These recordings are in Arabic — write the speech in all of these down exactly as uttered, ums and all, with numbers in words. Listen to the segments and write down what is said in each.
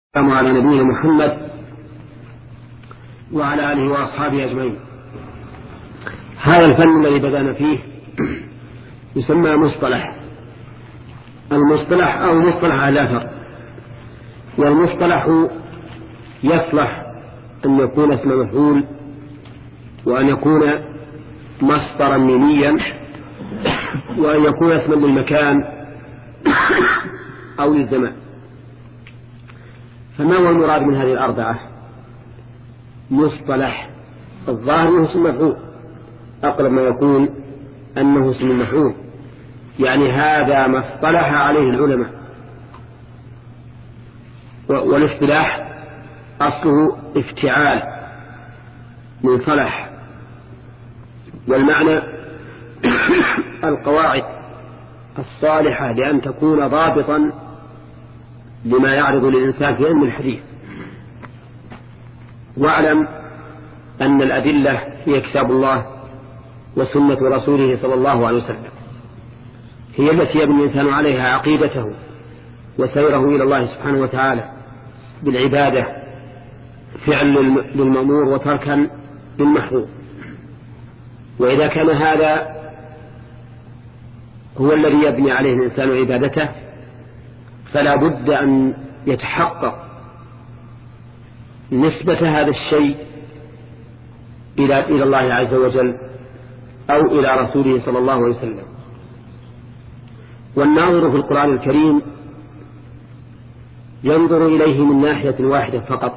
السلام على نبينا محمد وعلى آله وأصحابه أجمعين. هذا الفن الذي بدأنا فيه يسمى مصطلح المصطلح أو مصطلح أهل الأثر. والمصطلح يصلح أن يكون اسم مفعول وأن يكون مصدرا ميميا وأن يكون اسما للمكان أو للزمان. فما هو المراد من هذه الأربعة؟ مصطلح الظاهر أنه اسم مفعول، أقرب ما يكون أنه اسم مفعول، يعني هذا ما اصطلح عليه العلماء. والاصطلاح أصله افتعال من صلح، والمعنى القواعد الصالحة لأن تكون ضابطا لما يعرض للإنسان في علم الحديث. واعلم أن الأدلة هي كتاب الله وسنة رسوله صلى الله عليه وسلم، هي التي يبني الإنسان عليها عقيدته وسيره إلى الله سبحانه وتعالى بالعبادة، فعل للمأمور وتركا للمحظور. وإذا كان هذا هو الذي يبني عليه الإنسان عبادته فلا بد أن يتحقق نسبة هذا الشيء إلى إلى الله عز وجل أو إلى رسوله صلى الله عليه وسلم. والناظر في القرآن الكريم ينظر إليه من ناحية واحدة فقط،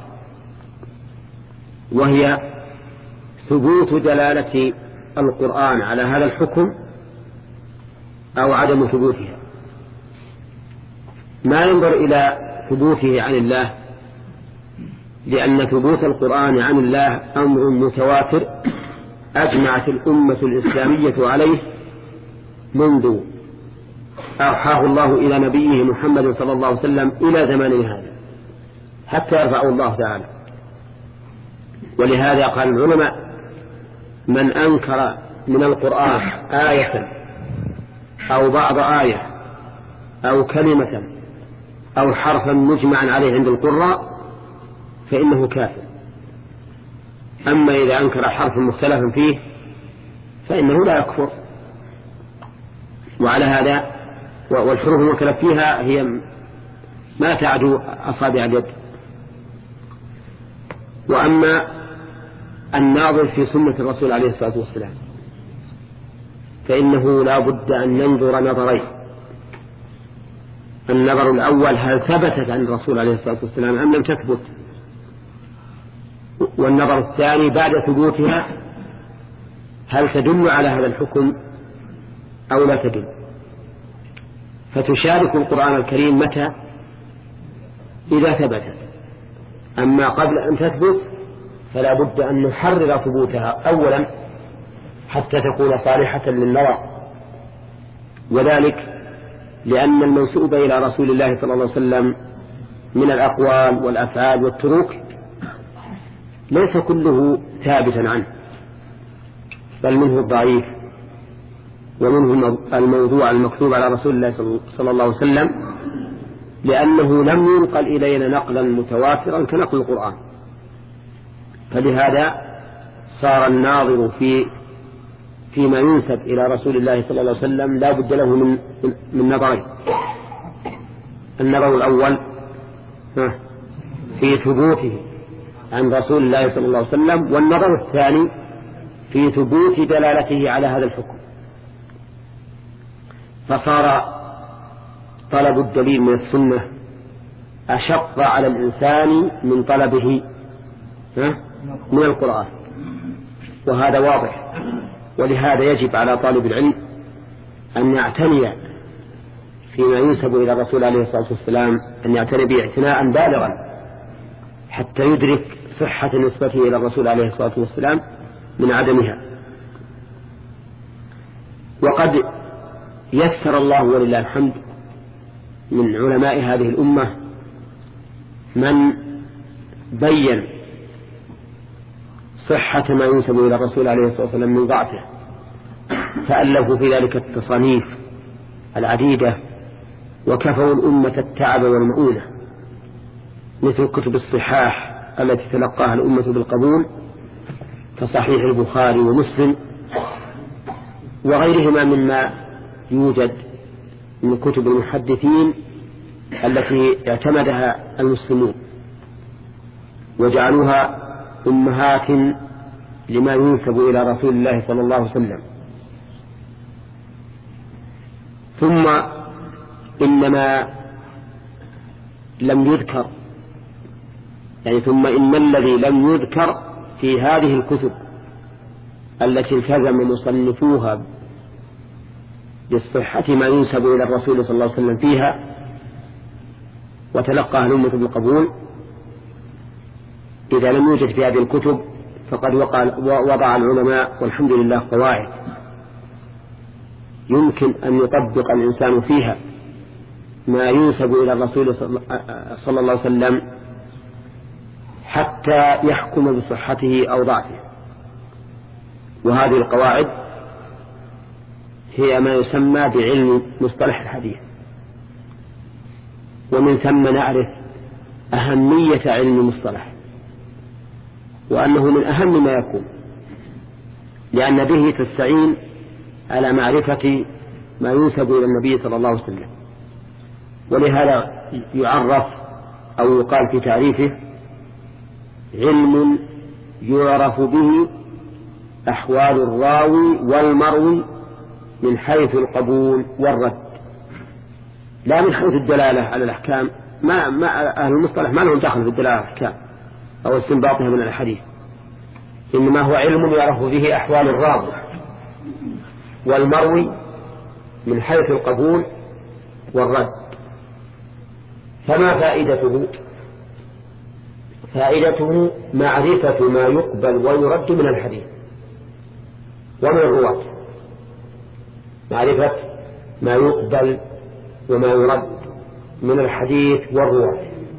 وهي ثبوت دلالة القرآن على هذا الحكم أو عدم ثبوتها. ما ينظر إلى ثبوته عن الله، لأن ثبوت القرآن عن الله أمر متواتر أجمعت الأمة الإسلامية عليه منذ أوحاه الله إلى نبيه محمد صلى الله عليه وسلم إلى زماننا هذا حتى يرفعه الله تعالى. ولهذا قال العلماء: من أنكر من القرآن آية أو بعض آية أو كلمة أو حرفا مجمعا عليه عند القراء فإنه كافر. أما إذا أنكر حرفا مختلفا فيه فإنه لا يكفر. وعلى هذا والحروف المختلف فيها هي ما تعدو أصابع اليد. وأما الناظر في سنة الرسول عليه الصلاة والسلام فإنه لا بد أن ينظر نظرين: النظر الأول هل ثبتت عن الرسول عليه الصلاة والسلام أم لم تثبت، والنظر الثاني بعد ثبوتها هل تدل على هذا الحكم أو لا تدل. فتشارك القرآن الكريم متى؟ إذا ثبتت. أما قبل أن تثبت فلا بد أن نحرر ثبوتها أولا حتى تكون صالحة للنظر، وذلك لأن المنسوب إلى رسول الله صلى الله عليه وسلم من الأقوال والأفعال والتروك ليس كله ثابتا عنه، بل منه الضعيف ومنه الموضوع المكتوب على رسول الله صلى الله عليه وسلم، لأنه لم ينقل إلينا نقلا متواترا كنقل القرآن. فلهذا صار الناظر في فيما ينسب إلى رسول الله صلى الله عليه وسلم لا بد له من من نظرين: النظر الأول في ثبوته عن رسول الله صلى الله عليه وسلم، والنظر الثاني في ثبوت دلالته على هذا الحكم. فصار طلب الدليل من السنة أشق على الإنسان من طلبه من القرآن، وهذا واضح. ولهذا يجب على طالب العلم أن يعتني فيما ينسب إلى الرسول عليه الصلاة والسلام، أن يعتني به اعتناء بالغا حتى يدرك صحة نسبته إلى الرسول عليه الصلاة والسلام من عدمها. وقد يسر الله ولله الحمد من علماء هذه الأمة من بين صحة ما ينسب إلى الرسول عليه الصلاة والسلام من ضعفه، فألفوا في ذلك التصانيف العديدة وكفوا الأمة التعب والمؤونة. مثل كتب الصحاح التي تلقاها الأمة بالقبول كصحيح البخاري ومسلم وغيرهما مما يوجد من كتب المحدثين التي اعتمدها المسلمون وجعلوها أمهات لما ينسب إلى رسول الله صلى الله عليه وسلم. ثم إنما لم يذكر يعني ثم إن الذي لم يذكر في هذه الكتب التي التزم مصنفوها بالصحة ما ينسب إلى الرسول صلى الله عليه وسلم فيها وتلقاها الأمة بالقبول، إذا لم يوجد في هذه الكتب فقد وضع العلماء والحمد لله قواعد يمكن أن يطبق الإنسان فيها ما ينسب إلى الرسول صلى الله عليه وسلم حتى يحكم بصحته أو ضعفه. وهذه القواعد هي ما يسمى بعلم مصطلح الحديث، ومن ثم نعرف أهمية علم المصطلح وأنه من أهم ما يكون، لأن به تستعين على معرفة ما ينسب إلى النبي صلى الله عليه وسلم. ولهذا يعرف أو يقال في تعريفه علم يعرف به أحوال الراوي والمروي من حيث القبول والرد، لا من حيث الدلالة على الأحكام. ما, ما أهل المصطلح ما لهم دخل في الدلالة على الأحكام أو استنباطها من الحديث، إنما هو علم يعرف به أحوال الراوي والمروي من حيث القبول والرد. فما فائدته؟ فائدته معرفة ما يقبل ويرد من الحديث ومن الرواة، معرفة ما يقبل وما يرد من الحديث والرواة.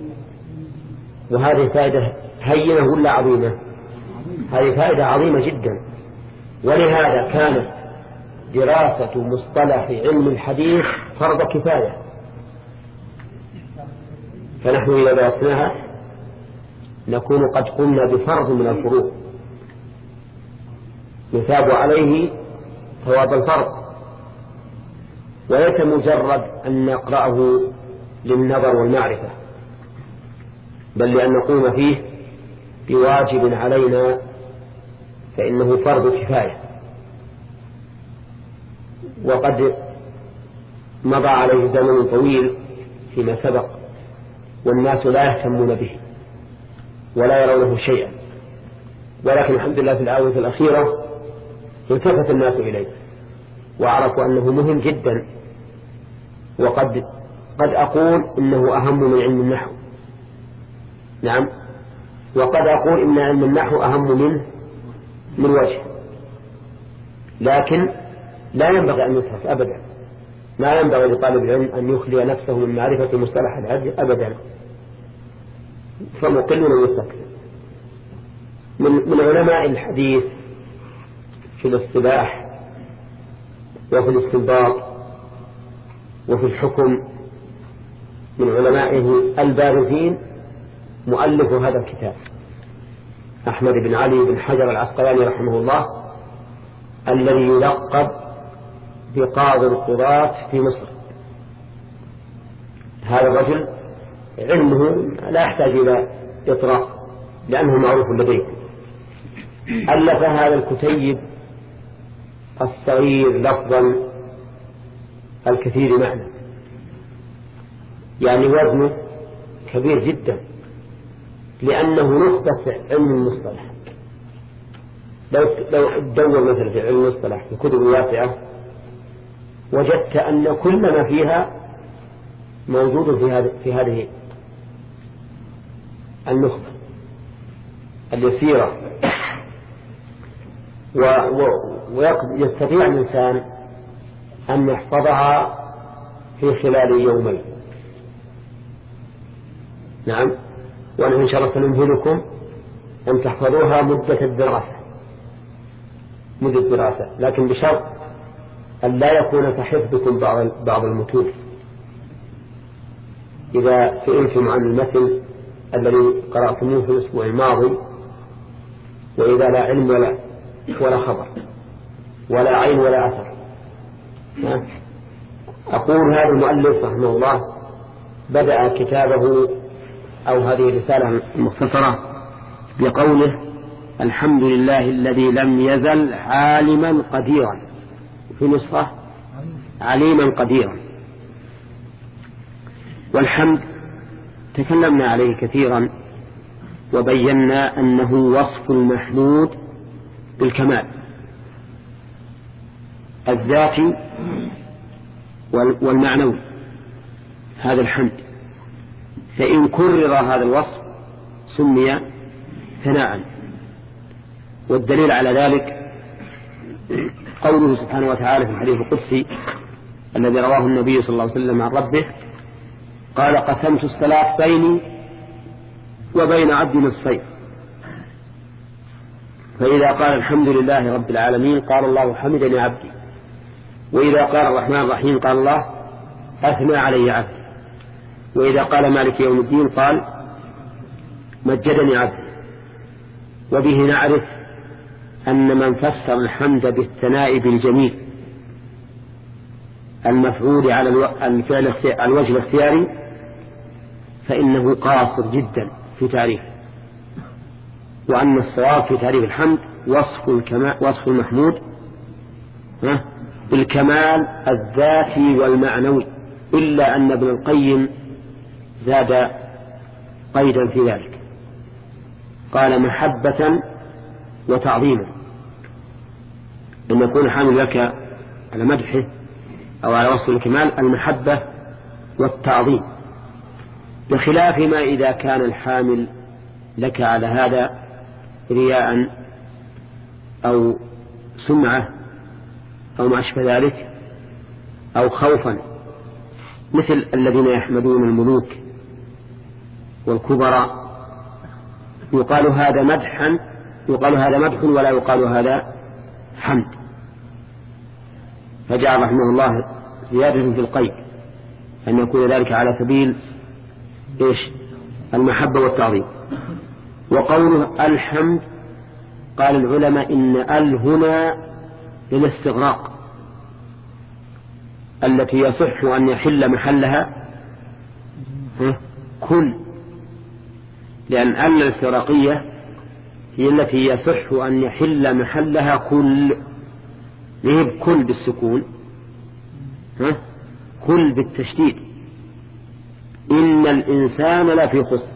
وهذه فائدة هينة ولا عظيمة؟ هذه فائدة عظيمة جدا. ولهذا كانت دراسة مصطلح علم الحديث فرض كفاية، فنحن إذا درسناها نكون قد قمنا بفرض من الفروض يثاب عليه ثواب الفرض، وليس مجرد أن نقرأه للنظر والمعرفة، بل لأن نقوم فيه بواجب علينا، فإنه فرض كفاية. وقد مضى عليه زمن طويل فيما سبق والناس لا يهتمون به ولا يرونه شيئا، ولكن الحمد لله في الآونة الأخيرة التفت الناس إليه وعرفوا أنه مهم جدا. وقد قد أقول إنه أهم من علم النحو، نعم، وقد أقول إن علم النحو أهم منه من وجه، لكن لا ينبغي أن يترك أبدا. ما ينبغي لطالب العلم أن يخلي نفسه من معرفة مصطلح الحديث أبدا، فمقل ومستكثر. من, من علماء الحديث في الاصطلاح وفي الاستنباط وفي الحكم من علمائه البارزين مؤلف هذا الكتاب أحمد بن علي بن حجر العسقلاني رحمه الله، الذي يلقب بقاضي القضاة في مصر. هذا الرجل علمه لا يحتاج إلى إطراق لأنه معروف لديه. ألف هذا الكتيب الصغير لفظا الكثير معنى، يعني وزنه كبير جدا، لأنه نخبة علم المصطلح. لو لو تدور مثلا في علم المصطلح في كتب واسعة وجدت أن كل ما فيها موجود في هذه في هذه النخبة اليسيرة، ويستطيع الإنسان أن يحفظها في خلال يومين. نعم، وأنا إن شاء الله سنمهلكم أن تحفظوها مدة الدراسة مدة الدراسة لكن بشرط أن لا يكون كحفظكم بعض بعض المتون. إذا سئلتم عن المثل الذي قرأتموه في الأسبوع الماضي: وإذا لا علم ولا, ولا خبر ولا عين ولا أثر. أقول هذا المؤلف رحمه الله بدأ كتابه أو هذه الرسالة المختصرة بقوله: الحمد لله الذي لم يزل عالما قديرا، في نسخة عليما قديرا. والحمد تكلمنا عليه كثيرا وبينا أنه وصف المحمود بالكمال الذاتي والمعنوي، هذا الحمد. فإن كرر هذا الوصف سمي ثناء. والدليل على ذلك قوله سبحانه وتعالى في الحديث القدسي الذي رواه النبي صلى الله عليه وسلم عن ربه قال: قسمت الصلاة بيني وبين عبدي نصفين. فإذا قال الحمد لله رب العالمين قال الله حمدني عبدي، وإذا قال الرحمن الرحيم قال الله أثنى علي عبدي، وإذا قال مالك يوم الدين قال مجدني عبدي. وبه نعرف أن من فسر الحمد بالثناء بالجميل المفعول على الفعل الوجه الاختياري فإنه قاصر جدا في تعريفه، وأن الصواب في تعريف الحمد وصف الكمال وصف المحمود بالكمال الذاتي والمعنوي، إلا أن ابن القيم زاد قيدا في ذلك، قال: محبة وتعظيما، أن يكون حامل لك على مدحه أو على وصف الكمال المحبة والتعظيم، بخلاف ما إذا كان الحامل لك على هذا رياء أو سمعة أو ما أشبه ذلك أو خوفا، مثل الذين يحمدون الملوك والكبراء، يقال هذا مدحا يقال هذا مدح ولا يقال هذا حمد. فجعل رحمه الله زيادة في القيد أن يكون ذلك على سبيل إيش؟ المحبة والتعظيم. وقوله الحمد قال العلماء إن ال هنا للاستغراق التي يصح أن يحل محلها كل، لأن ال الاستغراقية هي التي يصح أن يحل محلها كل، ليه كل بالسكون ها؟ كل بالتشديد، إن الإنسان لا في خسر،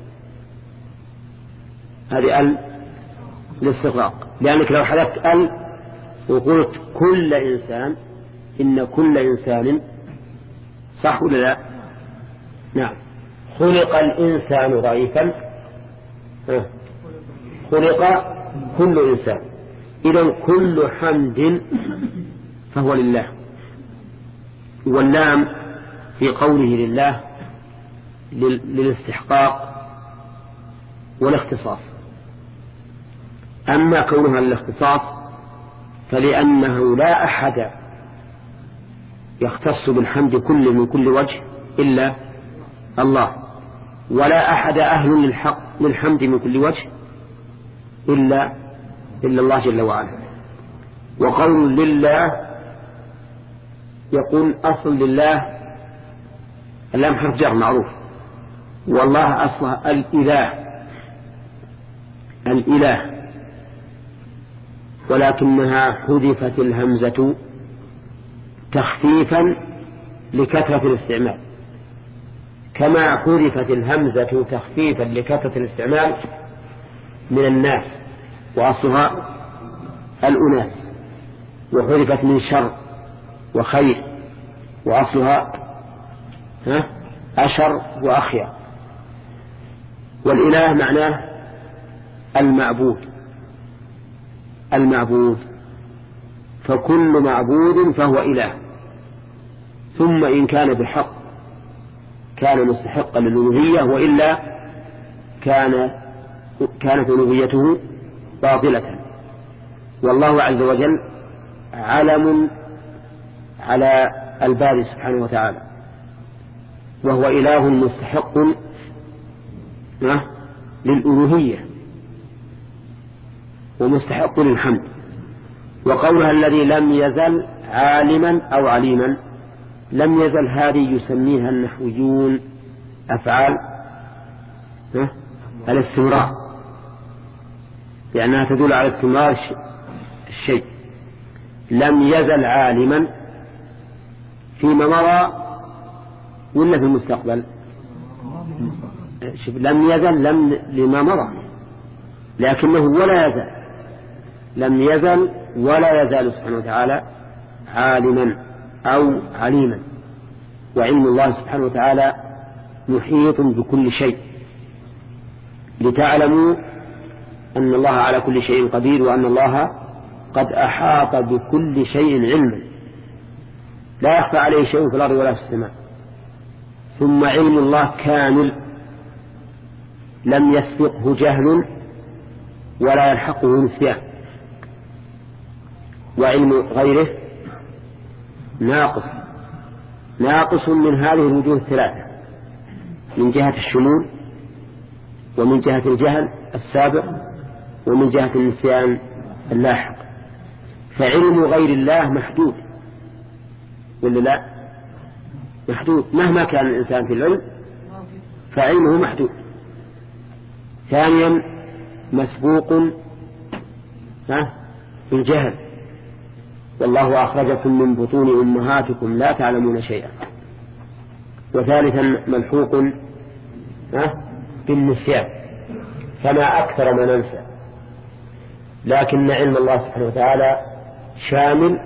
هذه ال الاستغراق، لأنك لو حذفت ال وقلت كل إنسان إن كل إنسان، صح ولا لا؟ نعم. خلق الإنسان ضعيفا، خلق كل إنسان، إذن كل حمد فهو لله. واللام في قوله لله للاستحقاق والاختصاص، أما كونها للاختصاص فلأنه لا أحد يختص بالحمد كله من كل وجه إلا الله، ولا أحد أهل للحق للحمد من كل وجه إلا إلا الله جل وعلا. وقول لله يقول أصل لله اللام حرف جر معروف، والله أصلها الإله الإله، ولكنها حذفت الهمزة تخفيفا لكثرة الاستعمال، كما حذفت الهمزة تخفيفا لكثرة الاستعمال من الناس وأصلها الأناس، وحذفت من شر وخير وأصلها أشر وأخير. والإله معناه المعبود المعبود فكل معبود فهو إله، ثم إن كان بحق كان مستحقا للألوهية، وإلا كان كانت ألوهيته باطلة. والله عز وجل علم على الباري سبحانه وتعالى، وهو إله مستحق للألوهية ومستحق للحمد. وقولها الذي لم يزل عالما أو عليما، لم يزل هذه يسميها النحويون أفعال الاستمرار، لأنها تدل على استمرار الشيء. لم يزل عالما فيما مضى ولا في المستقبل؟ شوف، لم يزل لم لما مضى، لكنه ولا يزال، لم يزل ولا يزال سبحانه وتعالى عالما أو عليما. وعلم الله سبحانه وتعالى محيط بكل شيء، لتعلموا أن الله على كل شيء قدير، وأن الله قد أحاط بكل شيء علما، لا يخفى عليه شيء في الأرض ولا في السماء. ثم علم الله كامل، لم يسبقه جهل ولا يلحقه نسيان. وعلم غيره ناقص، ناقص من هذه الوجوه الثلاثة، من جهة الشمول، ومن جهة الجهل السابق، ومن جهة النسيان اللاحق. فعلم غير الله محدود ولا لا؟ محدود، مهما كان الإنسان في العلم فعلمه محدود. ثانيا مسبوق بالجهل، والله أخرجكم من بطون أمهاتكم لا تعلمون شيئا. وثالثا ملحوق بالنسيان، فما أكثر ما ننسى. لكن علم الله سبحانه وتعالى شامل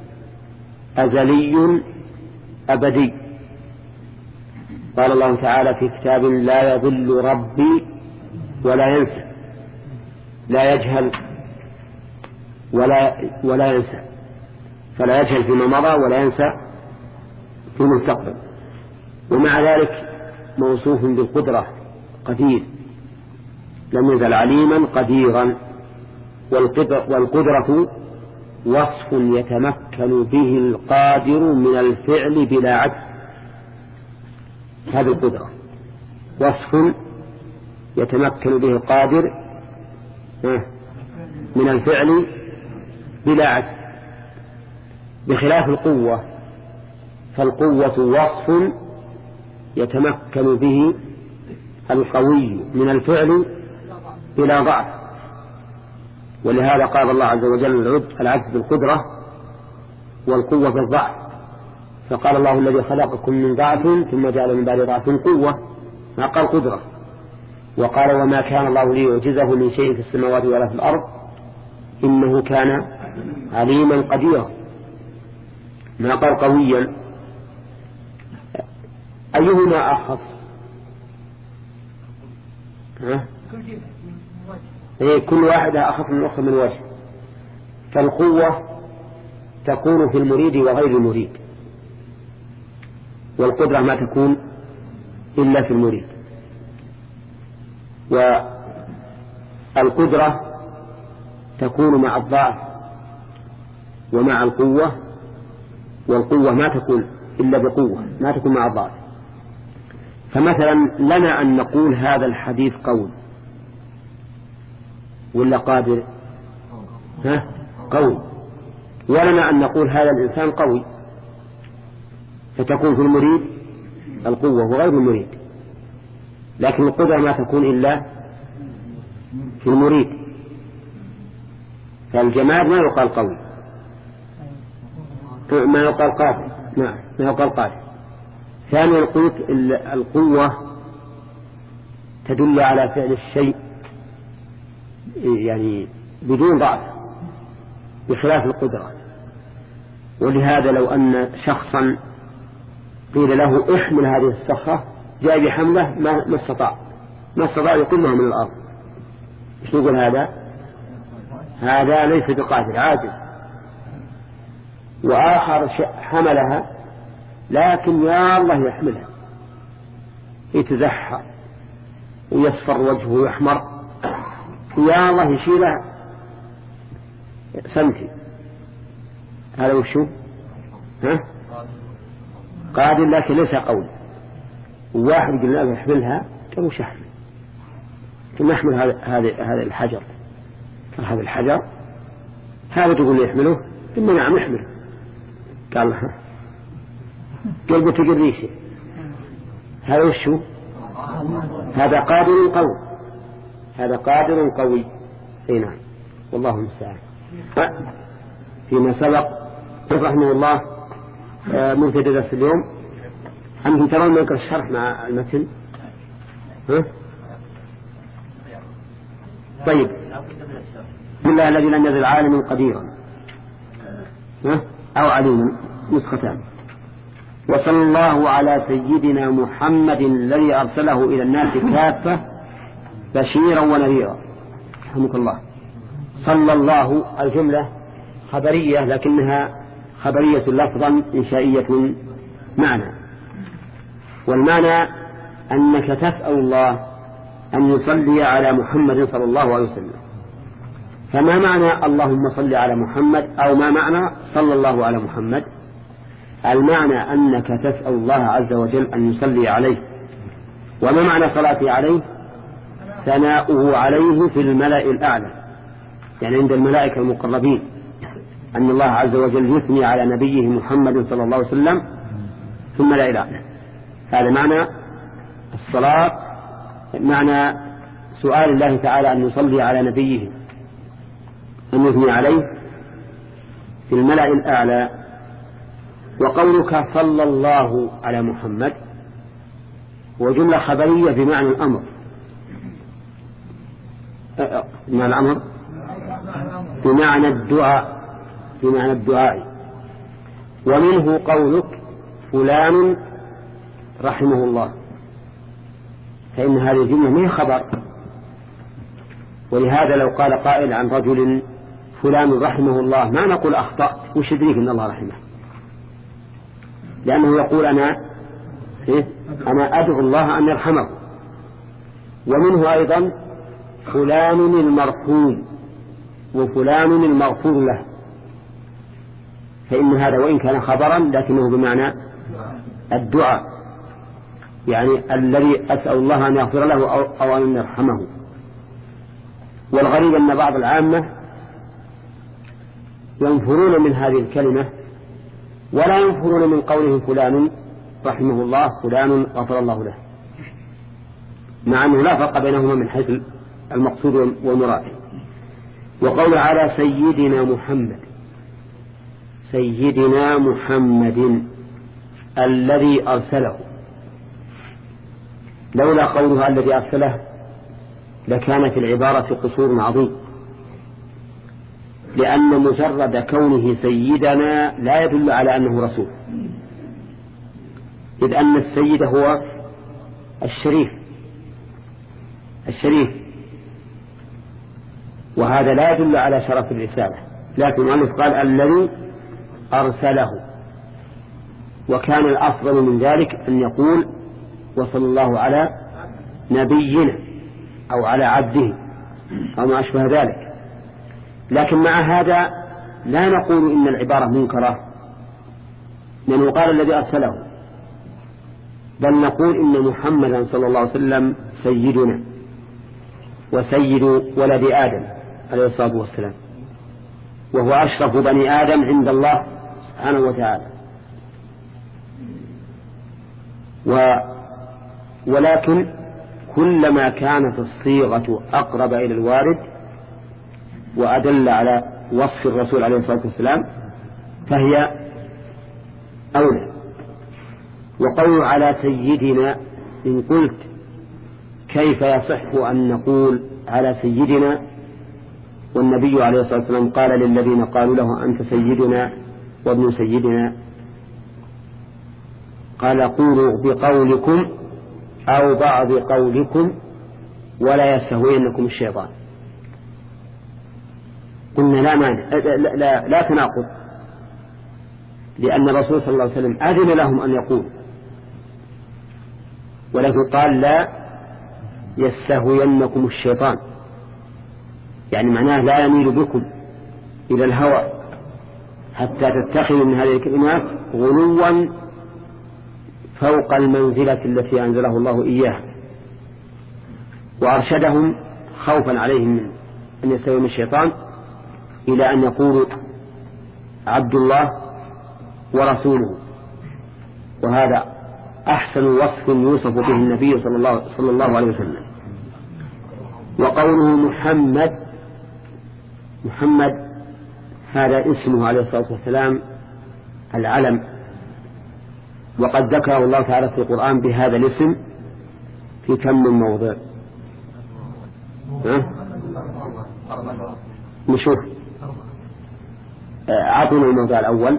أزلي أبدي. قال الله تعالى في كتاب لا يضل ربي ولا ينسى، لا يجهل ولا ولا ينسى، فلا يجهل فيما مضى ولا ينسى في المستقبل. ومع ذلك موصوف بالقدرة قدير، لم يزل عليما قديرا. والقدرة وصف يتمكن به القادر من الفعل بلا عجز. هذه القدرة وصف يتمكن به القادر من الفعل بلا عجز، بخلاف القوة، فالقوة وصف يتمكن به القوي من الفعل بلا ضعف. ولهذا قال الله عز وجل العجز بالقدرة والقوة بالضعف، فقال الله الذي خلقكم من ضعف ثم جعل من بعد ضعف قوة، ما قال قدرة. وقال وما كان الله ليعجزه من شيء في السماوات ولا في الأرض إنه كان عليما قديرا، ما قال قويا. أيهما أخص؟ ها؟ كل واحدة أخص من الأخرى من وجه. فالقوة تكون في المريد وغير المريد، والقدرة ما تكون إلا في المريد. والقدرة تكون مع الضعف ومع القوة، والقوة ما تكون إلا بقوة، ما تكون مع الضعف. فمثلا لنا أن نقول هذا الحديث قول ولا قادر؟ ها؟ قوي. ولنا أن نقول هذا الإنسان قوي، فتكون في المريد القوة وغير المريد. لكن القدرة ما تكون إلا في المريد. فالجماد ما يقال قوي، ما يقال قادر، نعم ما يقال قادر. ثانيا القوة تدل على فعل الشيء يعني بدون ضعف، بخلاف القدرة. ولهذا لو أن شخصا قيل له احمل هذه الصخرة جاء بحمله ما استطاع ما استطاع يقومها من الأرض، ايش نقول هذا؟ هذا ليس بقادر، عاجز. وآخر حملها لكن يا الله يحملها، يتزحى ويصفر وجهه ويحمر، يا الله يشيلها سمتي. هذا وشو؟ ها؟ قادر لكن ليس قوي. وواحد قلنا له يحملها قال وش أحمل؟ لكن نحمل هذا هذا هذا الحجر هذا الحجر هذا تقول لي يحمله إنه نعم يحمله قال لها قلبه تجريشه هذا وشو هذا قادر قوي هذا قادر قوي اي نعم والله المستعان. فيما سبق رحمه الله منتدى درس اليوم أنتم ترون نقرأ الشرح مع المتن ها؟ طيب بسم الله الذي لم يزل عالما قديرا ها؟ أو عليما نسختان. وصلى الله على سيدنا محمد الذي أرسله إلى الناس كافة بشيرا ونذيرا. رحمك الله. صلى الله الجملة خبرية لكنها خبرية لفظا إنشائية معنى، والمعنى أنك تسأل الله أن يصلي على محمد صلى الله عليه وسلم. فما معنى اللهم صل على محمد أو ما معنى صلى الله على محمد؟ المعنى أنك تسأل الله عز وجل أن يصلي عليه. وما معنى صلاتي عليه؟ ثناؤه عليه في الملأ الأعلى، يعني عند الملائكة المقربين أن الله عز وجل يثني على نبيه محمد صلى الله عليه وسلم في الملأ الأعلى. هذا معنى الصلاة، معنى سؤال الله تعالى أن يصلي على نبيه أن يثني عليه في الملأ الأعلى. وقولك صلى الله على محمد وجملة خبرية بمعنى الأمر، بمعنى الأمر بمعنى الدعاء، بمعنى الدعاء. ومنه قولك فلان رحمه الله، فإن هذه الجملة من خبر. ولهذا لو قال قائل عن رجل فلان رحمه الله ما نقول أخطأ، وش يدريك إن الله رحمه، لأنه يقول أنا إيه؟ أنا أدعو الله أن يرحمه. ومنه أيضا فلان المرحوم وفلان المغفور له، فإن هذا وإن كان خبرا لكنه بمعنى الدعاء، يعني الذي أسأل الله أن يغفر له أو, أو أن يرحمه. والغريب أن بعض العامة ينفرون من هذه الكلمة ولا ينفرون من قوله فلان رحمه الله فلان غفر الله له، مع أنه لا فرق بينهما من حيث المقصود والمراد. وقول على سيدنا محمد، سيدنا محمد الذي أرسله، لولا قولها الذي أرسله لكانت العبارة قصور عظيم، لأن مجرد كونه سيدنا لا يدل على أنه رسول، إذ أن السيد هو الشريف الشريف وهذا لا يدل على شرف الرسالة. لكن المؤلف قال الذي أرسله، وكان الأفضل من ذلك أن يقول وصلى الله على نبينا أو على عبده أو ما أشبه ذلك. لكن مع هذا لا نقول إن العبارة منكرة لأنه قال الذي أرسله، بل نقول إن محمدا صلى الله عليه وسلم سيدنا وسيد ولد آدم عليه الصلاة والسلام، وهو أشرف بني آدم عند الله سبحانه وتعالى. و ولكن كلما كانت الصيغة أقرب إلى الوارد وأدل على وصف الرسول عليه الصلاة والسلام فهي أولى. وقول على سيدنا، إن قلت كيف يصح أن نقول على سيدنا والنبي عليه الصلاة والسلام قال للذين قالوا له أنت سيدنا وابن سيدنا، قال قولوا بقولكم أو بعض قولكم ولا يستهوينكم الشيطان. قلنا لا مانع، لا, لا, لا تناقض، لأن الرسول صلى الله عليه وسلم أذن لهم أن يقول، ولكن قال لا يستهوينكم الشيطان، يعني معناه لا يميل بكم إلى الهوى حتى تتخذوا من هذه الكلمات غلوا فوق المنزلة التي أنزله الله إياها. وأرشدهم خوفا عليهم من أن يستوي الشيطان إلى أن يقولوا عبد الله ورسوله، وهذا أحسن وصف يوصف به النبي صلى الله, صلى الله عليه وسلم. وقوله محمد، محمد هذا اسمه عليه الصلاة والسلام العلم، وقد ذكره الله تعالى في القرآن بهذا الاسم في كم من موضع. نشوف عطنا الموضع الأول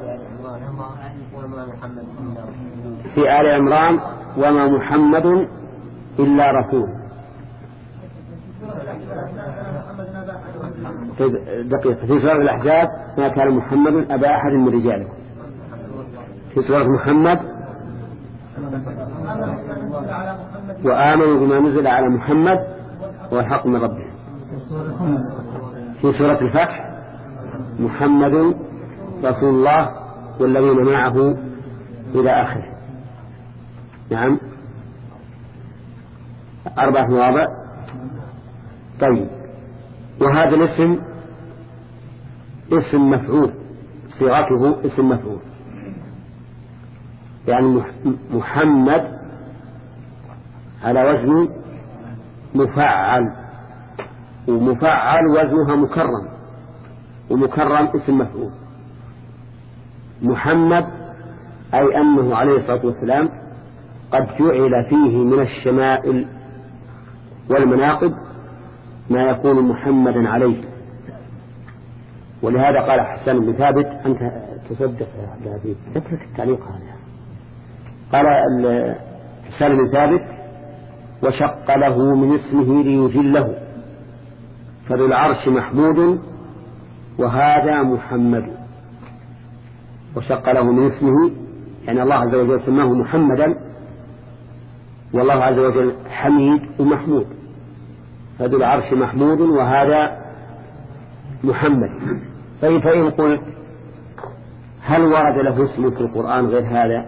في آل عمران وما محمد إلا رسول. دقيقة في سورة الأحزاب ما كان محمد أبا أحد من رجالكم. في سورة محمد وآمنوا بما نزل على محمد والحق من ربهم. في سورة الفتح محمد رسول الله والذين معه إلى آخره. نعم أربعة مواضع. طيب، وهذا الاسم اسم مفعول، صيغته اسم مفعول، يعني محمد على وزن مفعل، ومفعل وزنها مكرم، ومكرم اسم مفعول. محمد أي أنه عليه الصلاة والسلام قد جعل فيه من الشمائل والمناقب ما يكون محمدا عليه. ولهذا قال حسان بن ثابت، أنت تصدق يا عبد العزيز اترك التعليق هذا، قال حسان بن ثابت وشق له من اسمه ليجله، فذو العرش محمود وهذا محمد. وشق له من اسمه يعني الله عز وجل سماه محمدا، والله عز وجل حميد ومحمود، فذو العرش محمود وهذا محمد. فإن قلت هل ورد له اسم في القرآن غير هذا؟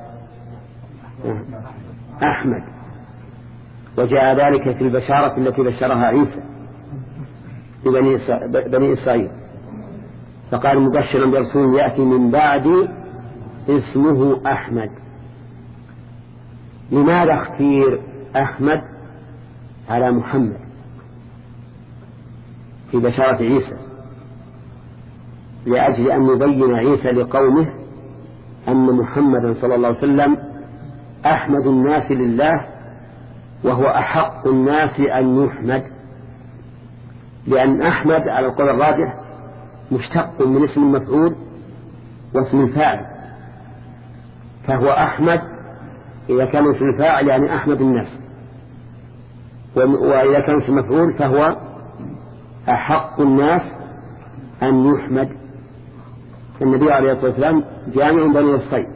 أحمد، وجاء ذلك في البشارة التي بشرها عيسى بني إسرائيل، فقال مبشرا برسول يأتي من بعد اسمه أحمد. لماذا اختير أحمد على محمد في بشارة عيسى؟ لأجل أن يبين عيسى لقومه أن محمدا صلى الله عليه وسلم أحمد الناس لله، وهو أحق الناس أن يحمد، لأن أحمد على القول الراجح مشتق من اسم المفعول واسم الفاعل، فهو أحمد إذا كان اسم الفاعل يعني أحمد الناس، وإذا كان اسم المفعول فهو أحق الناس أن يحمد. النبي عليه الصلاة والسلام جامع بني الصيد.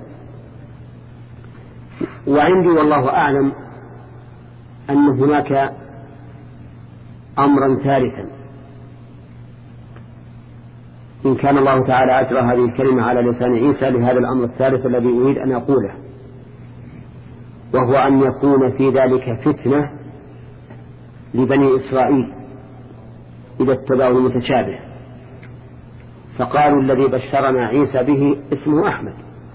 وعندي والله أعلم أن هناك أمرا ثالثا، إن كان الله تعالى أجرى هذه الكلمة على لسان عيسى لهذا الأمر الثالث الذي أريد أن أقوله، وهو أن يكون في ذلك فتنة لبني إسرائيل إذا اتبعوا المتشابه، فقالوا الذي بشرنا عيسى به اسمه أحمد،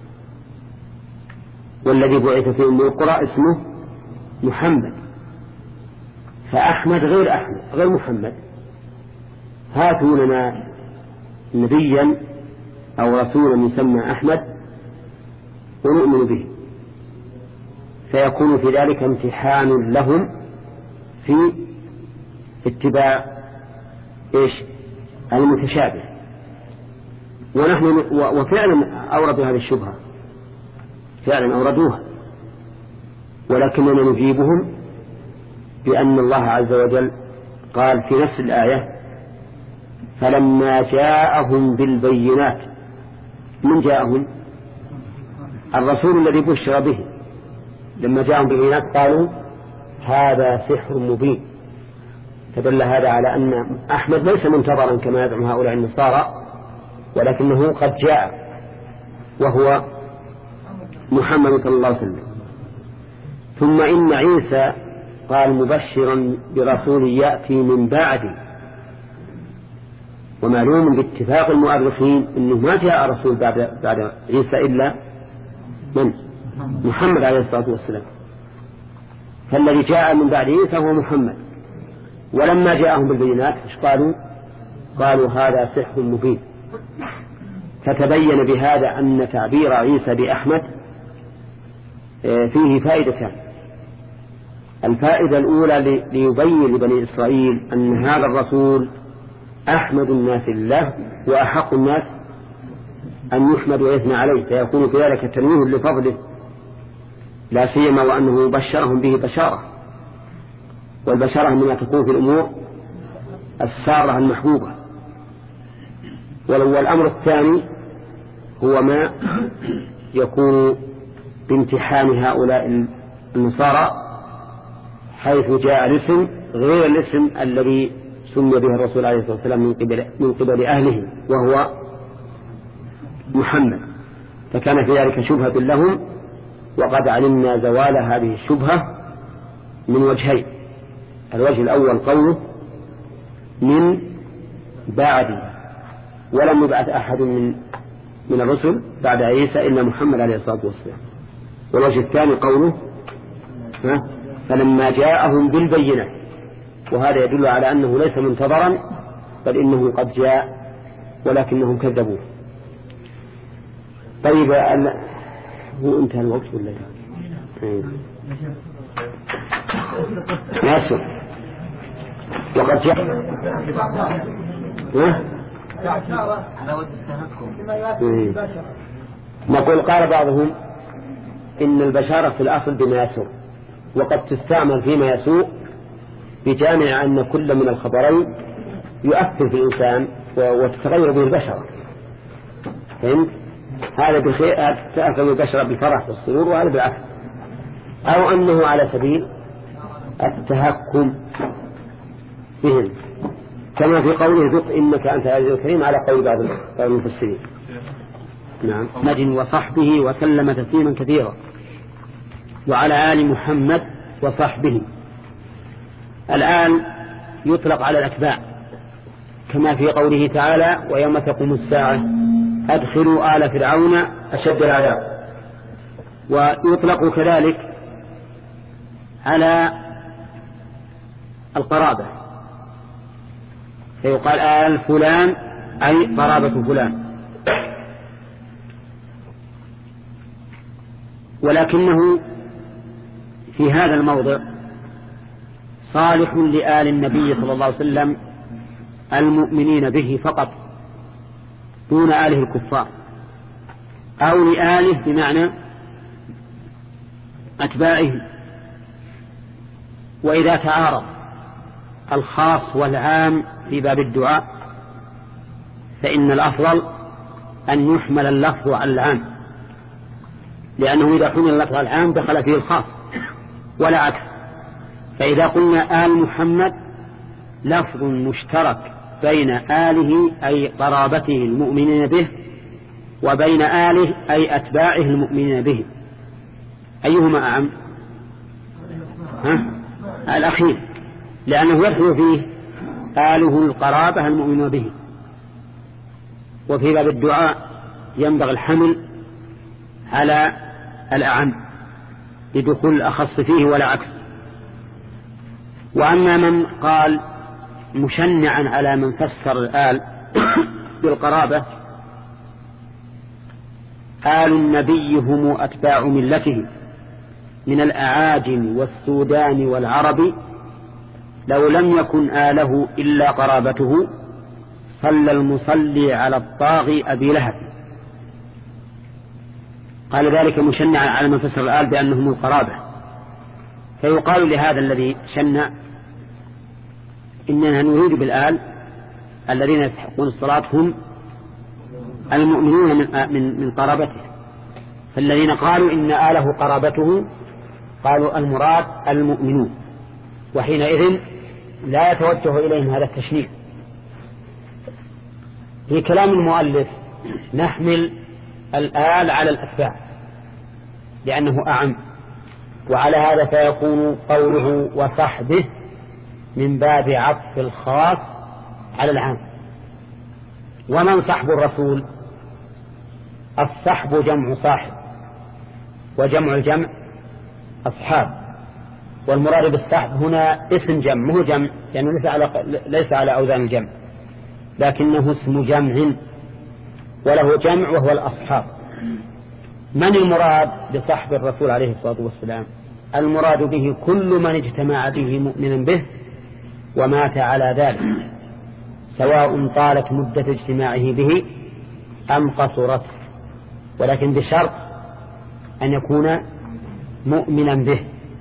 والذي بعث في أم القرى اسمه محمد، فأحمد غير أحمد غير محمد. هاتوا لنا نبيا أو رسولا يسمى أحمد ونؤمن به، فيكون في ذلك امتحان لهم في اتباع إيش المتشابه. ونحن وفعلا أوردوا هذه الشبهة، فعلا أوردوها، ولكننا نجيبهم بأن الله عز وجل قال في نفس الآية فلما جاءهم بالبينات. من جاءهم؟ الرسول الذي بشر به، لما جاءهم بالبينات قالوا هذا سحر مبين. فدل هذا على أن أحمد ليس منتظرا كما يزعم هؤلاء النصارى، ولكنه قد جاء وهو محمد صلى الله عليه وسلم. ثم إن عيسى قال مبشرا برسول يأتي من بعدي. ومعلوم باتفاق المؤرخين أنه ما جاء رسول بعد, بعد عيسى إلا من؟ محمد عليه الصلاة والسلام. فالذي جاء من بعد عيسى هو محمد. ولما جاءهم بالبينات ايش قالوا؟ قالوا هذا سحر مبين. فتبين بهذا أن تعبير عيسى بأحمد فيه فائدتان. الفائدة الأولى ليبين لبني إسرائيل أن هذا الرسول أحمد الناس لله وأحق الناس أن يحمد ويثنى عليه، فيكون في ذلك تنويه لفضله، لا سيما وأنه بشرهم به بشارة، والبشارة منها تكون في الأمور السارة المحبوبة. والأمر الثاني هو ما يكون بامتحان هؤلاء النصارى، حيث جاء الاسم غير الاسم الذي سمي به الرسول عليه الصلاة والسلام من قبل, من قبل أهله وهو محمد، فكان في ذلك شبهة لهم. وقد علمنا زوال هذه الشبهة من وجهين. الوجه الأول قوله من بعد، ولم يبعث أحد من من الرسل بعد عيسى إلا محمد عليه الصلاة والسلام. والوجه الثاني قوله فلما جاءهم بالبينات، وهذا يدل على أنه ليس منتظرا بل إنه قد جاء ولكنهم كذبوه. طيب هو انتهى الوقت ولا لا؟ ناسر وقد جاء نقول قال بعضهم إن البشارة في الأصل بما يسوء، وقد تستعمل فيما يسوء بجامع أن كل من الخبرين يؤثر في الإنسان وتتغير به البشرة. فهمت؟ هذا بخير تأثر البشرة بالفرح والسرور، وهذا بالعكس. أو أنه على سبيل التهكم بهم، كما في قوله ذق إنك أنت العزيز الكريم على قول بعض المفسرين. نعم. محمد وصحبه وسلم تسليما كثيرا، وعلى آل محمد وصحبه. الآن يطلق على الأتباع، كما في قوله تعالى ويوم تقوم الساعة أدخلوا آل فرعون أشد العذاب. ويطلق كذلك على القرابة، فيقال آل فلان أي قرابة فلان. ولكنه في هذا الموضع صالح لآل النبي صلى الله عليه وسلم المؤمنين به فقط دون آله الكفار، أو لآله بمعنى أتباعه. وإذا تعارض الخاص والعام في باب الدعاء فإن الأفضل أن يحمل اللفظ على العام، لأنه إذا حمل اللفظ على العام دخل فيه الخاص ولا عكس. فإذا قلنا آل محمد لفظ مشترك بين آله أي قرابته المؤمنين به وبين آله أي أتباعه المؤمنين به، أيهما أعم؟ ها؟ الأخير، لأنه يدخل فيه آله القرابة المؤمنين به. وفي باب الدعاء ينبغي الحمل على الأعم لدخول الأخص فيه ولا عكس. وأما من قال مشنعا على من فسر الآل بالقرابة آل النبي هم أتباع ملته من الأعاجم والسودان والعرب، لو لم يكن آله إلا قرابته صلى المصلي على الطاغي أبي لهب. قال ذلك مشنعا على من فسر الآل بأنهم القرابة. فيقال لهذا الذي شنع إننا نريد بالآل الذين يستحقون الصلاة هم المؤمنون من, من, من قرابته. فالذين قالوا إن آله قرابته قالوا المراد المؤمنون، وحينئذ لا يتوجه إليهم هذا التشنيع. في كلام المؤلف نحمل الآل على الأتباع لأنه أعم، وعلى هذا فيكون قوله وصحبه من باب عطف الخاص على العام. ومن صحب الرسول؟ الصحب جمع صاحب، وجمع الجمع أصحاب، والمراد بالصحب هنا اسم جمع، مو جمع يعني ليس على, ليس على أوزان الجمع، لكنه اسم جمع وله جمع وهو الأصحاب. من المراد بصحب الرسول عليه الصلاة والسلام؟ المراد به كل من اجتمع به مؤمنا به ومات على ذلك، سواء طالت مدة اجتماعه به أم قصرت، ولكن بشرط أن يكون مؤمنا به.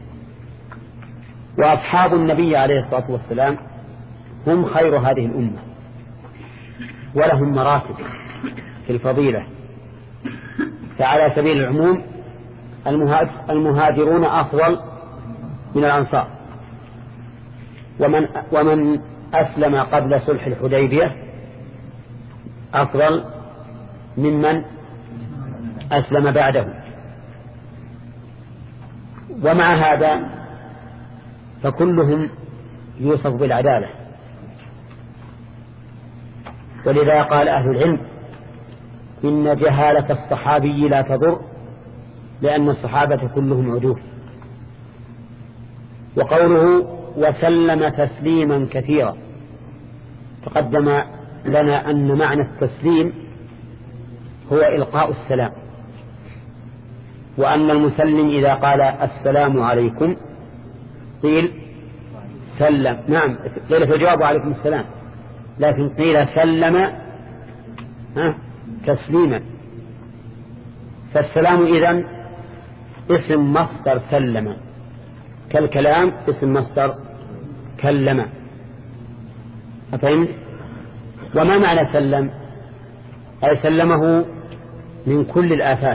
وأصحاب النبي عليه الصلاة والسلام هم خير هذه الأمة، ولهم مراتب في الفضيلة. فعلى سبيل العموم المهاجرون أفضل من الأنصار، ومن, ومن أسلم قبل صلح الحديبية أفضل ممن أسلم بعده. ومع هذا فكلهم يوصف بالعدالة، ولذا قال أهل العلم إن جهالة الصحابي لا تضر، لأن الصحابة كلهم عدول. وقوله وسلم تسليما كثيرا، تقدم لنا أن معنى التسليم هو إلقاء السلام، وأن المسلم إذا قال السلام عليكم قيل سلم، نعم قيل فالجواب عليكم السلام، لكن قيل سلم ها تسليما. فالسلام إذن اسم مصدر سلم، كالكلام اسم مصدر كلم. أفهمت؟ وما معنى سلم؟ أي سلمه من كل الآفات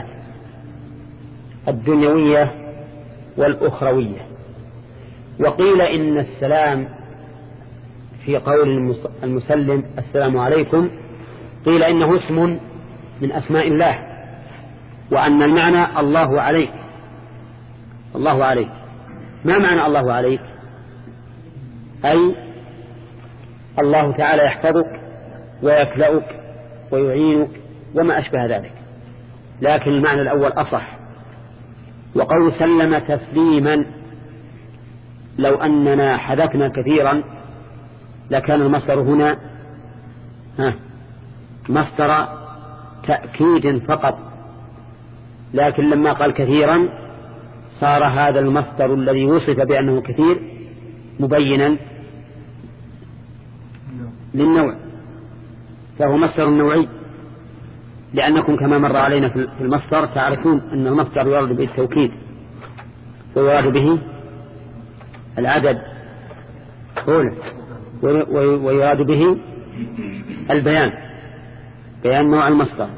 الدنيوية والأخروية. وقيل إن السلام في قول المسلم السلام عليكم قيل إنه اسم من أسماء الله، وأن المعنى الله عليك، الله عليك. ما معنى الله عليك؟ أي الله تعالى يحفظك ويكلأك ويعينك وما أشبه ذلك، لكن المعنى الأول أصح. وقول سلم تسليما لو أننا حذفنا كثيرا لكان المصدر هنا ها مصدر تأكيد فقط، لكن لما قال كثيرا صار هذا المصدر الذي وصف بأنه كثير مبينا للنوع، فهو مصدر نوعي، لأنكم كما مر علينا في المصدر تعرفون أن المصدر يراد به التوكيد ويراد به العدد ويراد به البيان، بيان نوع المصدر.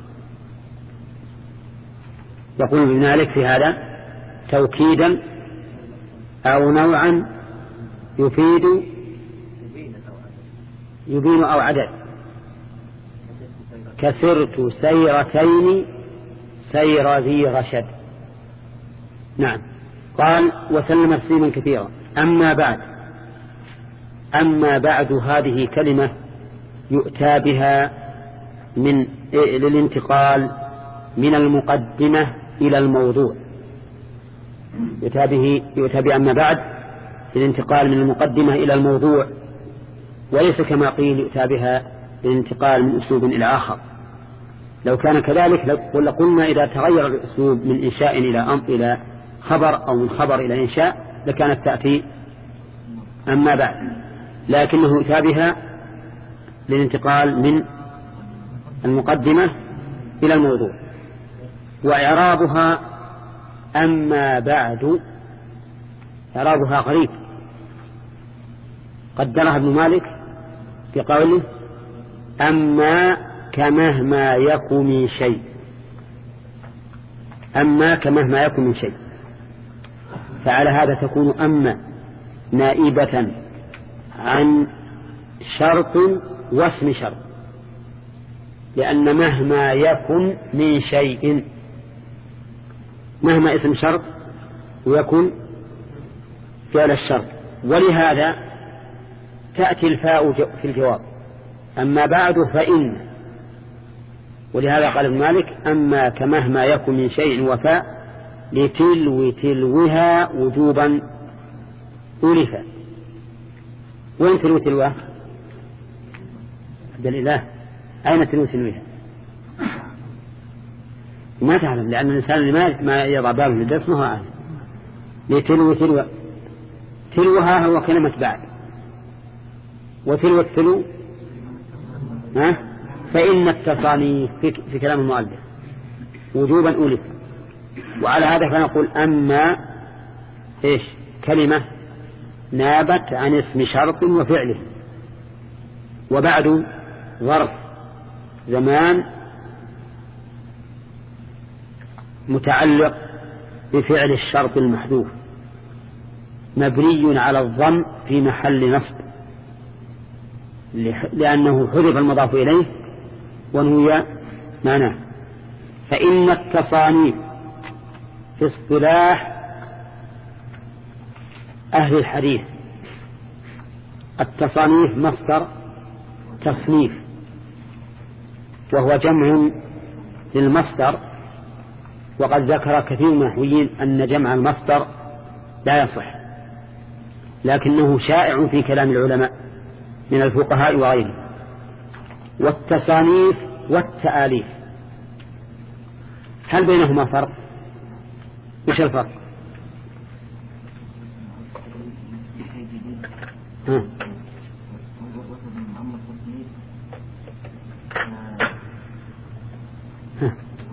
يقول ابن مالك في هذا توكيدا أو نوعا يفيد يبين أو عدد، كسرت سيرتين سير ذي رشد. نعم. قال وسلم تسليما كثيرا. أما بعد أما بعد هذه كلمة يؤتى بها من للانتقال من المقدمة إلى الموضوع، يؤتى به يؤتى بأما بعد للانتقال من المقدمة إلى الموضوع، وليس كما قيل يؤتى بها للانتقال من أسلوب إلى آخر. لو كان كذلك لقلنا إذا تغير الأسلوب من إنشاء إلى أمر إلى خبر أو من خبر إلى إنشاء لكانت تأتي أما بعد، لكنه يؤتى بها للانتقال من المقدمة إلى الموضوع. وإعرابها أما بعد إعرابها غريب، قدرها ابن مالك في قوله أما كمهما يكن من شيء، أما كمهما يكن من شيء، فعلى هذا تكون أما نائبة عن شرط واسم شرط، لأن مهما يكن من شيء، مهما اسم شرط ويكون فعل الشرط. ولهذا تأتي الفاء في الجواب أما بعد فإن. ولهذا قال ابن مالك أما كمهما يكن من شيء وفاء لتلو تلوها وجوبا ألفا. وين تلو تلوها؟ عبد الإله أين تلو تلوها؟ ما تعلم، لأن الإنسان اللي ما يضع باله للدرس ما هو عالم. لتلو تلو تلوها هو كلمة بعد، وتلو التلو ها فإن التصانيف في كلام المؤلف وجوبا أولف. وعلى هذا فنقول أما إيش كلمة نابت عن اسم شرط وفعله، وبعد ظرف زمان متعلق بفعل الشرط المحذوف مبني على الضم في محل نصب لأنه حذف المضاف إليه ونوي معناه. فإن التصانيف في اصطلاح أهل الحديث، التصانيف مصدر تصنيف وهو جمع للمصدر، وقد ذكر كثير من النحويين أن جمع المصدر لا يصح، لكنه شائع في كلام العلماء من الفقهاء وغيرهم. والتصانيف والتآليف هل بينهما فرق؟ وش الفرق؟ ها. ها.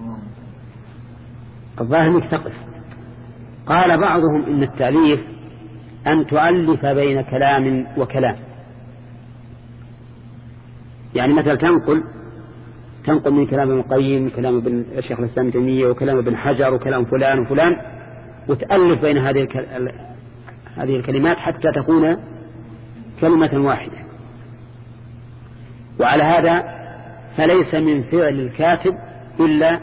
الظاهر انك تقف. قال بعضهم إن التأليف أن تؤلف بين كلام وكلام، يعني مثلا تنقل تنقل من كلام ابن القيم كلام ابن الشيخ الإسلام ابن تيمية وكلام ابن حجر وكلام فلان وفلان، وتألف بين هذه هذه الكلمات حتى تكون كلمة واحدة. وعلى هذا فليس من فعل الكاتب إلا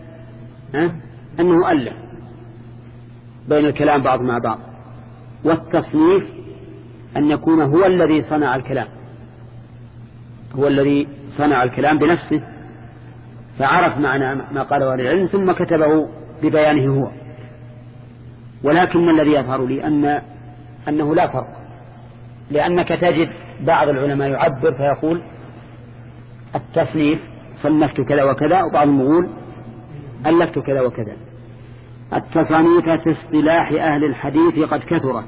أنه ألف بين الكلام بعض مع بعض. والتصنيف أن يكون هو الذي صنع الكلام، هو الذي صنع الكلام بنفسه فعرف معنى ما قاله أهل العلم ثم كتبه ببيانه هو. ولكن الذي يظهر لي أن أنه لا فرق، لأنك تجد بعض العلماء يعبر فيقول التصنيف صنفت كذا وكذا، وبعضهم يقول ألفت كذا وكذا. التصانيف في اصطلاح أهل الحديث قد كثرت.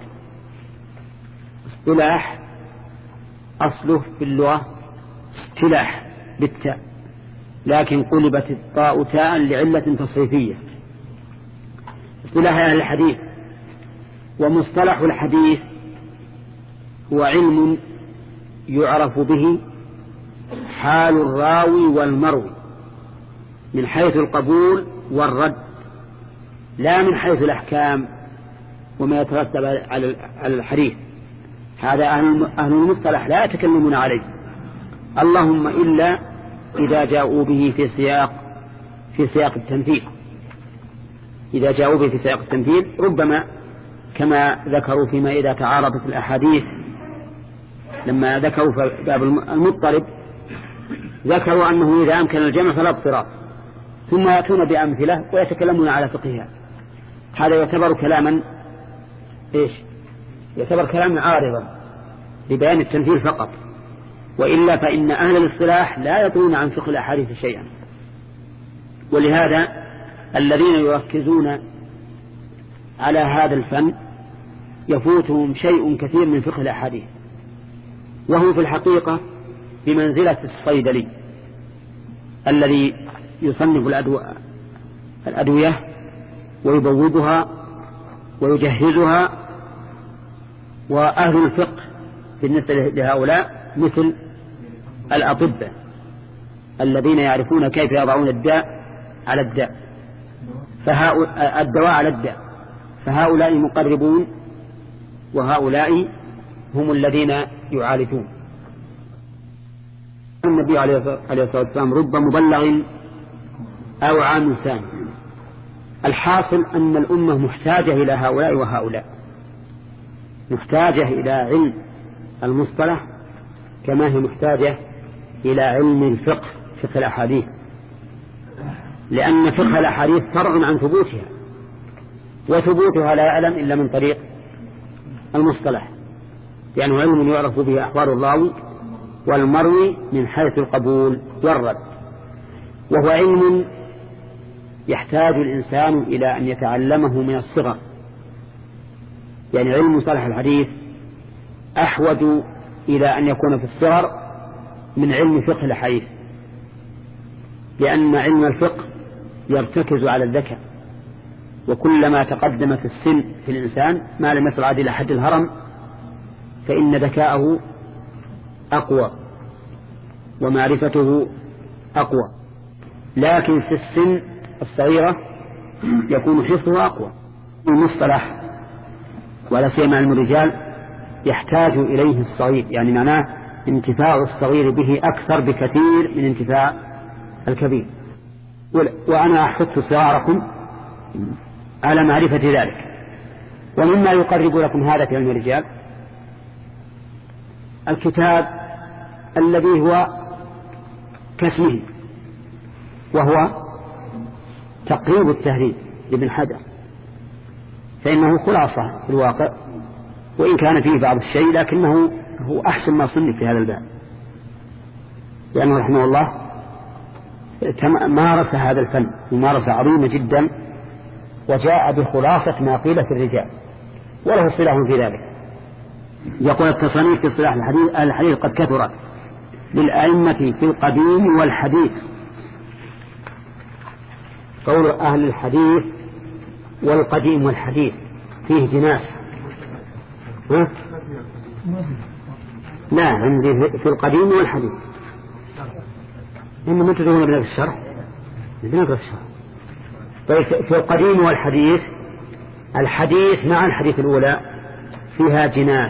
اصطلاح أصله في اللغة اصطلاح بالتاء، لكن قلبت الطاء تاء لعلة تصريفية. اصطلاح أهل الحديث. ومصطلح الحديث هو علم يعرف به حال الراوي والمروي من حيث القبول والرد، لا من حيث الأحكام وما يترتب على الحديث. هذا أهل المصطلح لا يتكلمون عليه، اللهم إلا إذا جاءوا به في سياق في سياق التمثيل. إذا جاءوا به في سياق التمثيل ربما كما ذكروا فيما إذا تعارضت الأحاديث، لما ذكروا في باب المضطرب ذكروا أنه إذا أمكن الجمع فلا اضطراب، ثم يأتون بأمثلة ويتكلمون على فقهها. هذا يعتبر كلاما إيش؟ يعتبر كلاما عارضا لبيان التمثيل فقط، وإلا فإن أهل الاصطلاح لا يدرون عن فقه الأحاديث شيئا. ولهذا الذين يركزون على هذا الفن يفوتهم شيء كثير من فقه الأحاديث، وهو في الحقيقة بمنزلة الصيدلي الذي يصنف الأدوية ويبوضها ويجهزها. وأهل الفقه بالنسبة لهؤلاء مثل الأطباء الذين يعرفون كيف يضعون الداء على الداء الدواء على الداء، فهؤلاء مقربون وهؤلاء هم الذين يعالجون. النبي عليه الصلاة والسلام رب مبلغ أوعى من سامع، الحاصل أن الأمة محتاجة إلى هؤلاء وهؤلاء، محتاجة إلى علم المصطلح كما هي محتاجة إلى علم الفقه، فقه الأحاديث، لأن فقه الأحاديث فرع عن ثبوتها، وثبوتها لا يعلم إلا من طريق المصطلح، لأنه يعني علم يعرف به أحوال الراوي والمروي من حيث القبول والرد، وهو علم يحتاج الإنسان إلى أن يتعلمه من الصغر. يعني علم مصطلح الحديث أحوج إلى أن يكون في الصغر من علم فقه الحديث، لأن علم الفقه يرتكز على الذكاء، وكلما تقدم في السن في الإنسان ما لم يصل إلى حد الهرم فإن ذكاءه أقوى ومعرفته أقوى، لكن في السن الصغيرة يكون حفظه أقوى. المصطلح ولا سيما علم الرجال يحتاج إليه الصغير، يعني معناه انتفاع الصغير به أكثر بكثير من انتفاع الكبير. وأنا أحث صغاركم على معرفة ذلك. ومما يقرب لكم هذا في علم الرجال الكتاب الذي هو كاسمه، وهو تقريب التهذيب لابن حجر، فإنه خلاصة في الواقع، وإن كان فيه بعض الشيء لكنه هو أحسن ما صنف في هذا الباب، لأنه رحمه الله مارس هذا الفن ممارسة عظيمة جدا، وجاء بخلاصة ما قيل في الرجال، وله صلاح في ذلك. يقول التصانيف في اصطلاح الحديث: الحديث قد كثرت للأئمة في القديم والحديث. قول أهل الحديث والقديم والحديث فيه جناس. ها؟ لا، عندي في القديم والحديث. إنما تدعون بنقل الشرح بنقل الشرح. طيب في القديم والحديث، الحديث مع الحديث الأولى فيها جناس.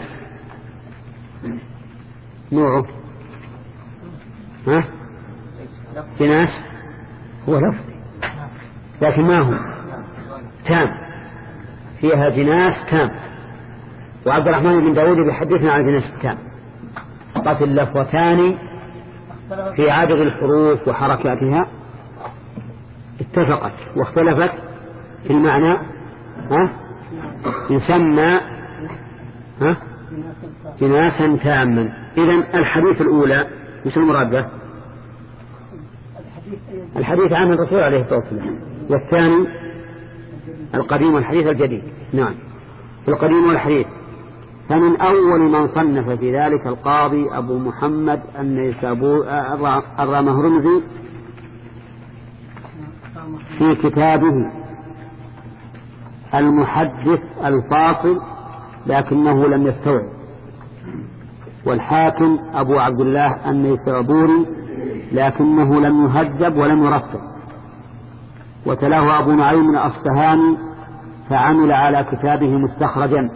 نوعه ها؟ جناس هو لفظ، لكن ما هو تام، فيها جناس تام. وعبد الرحمن بن داود بيحدثنا عن جناس التام. فقط اللفظتان في عدد الحروف وحركاتها اتفقت، واختلفت في المعنى. ها؟ يسمى ها؟ جناسا تاما. إذن الحديث الأولى مش المراد به؟ الحديث عن الرسول عليه الصلاة والسلام. والثاني القديم والحديث الجديد. نعم، القديم والحديث. فمن أول من صنف في ذلك القاضي أبو محمد النيسابوري الرامهرمزي في كتابه المحدث الفاصل، لكنه لم يستوعب. والحاكم أبو عبد الله النيسابوري، لكنه لم يهذب ولم يرتب. وتلاه أبو نعيم الأصفهاني فعمل على كتابه مستخرجا،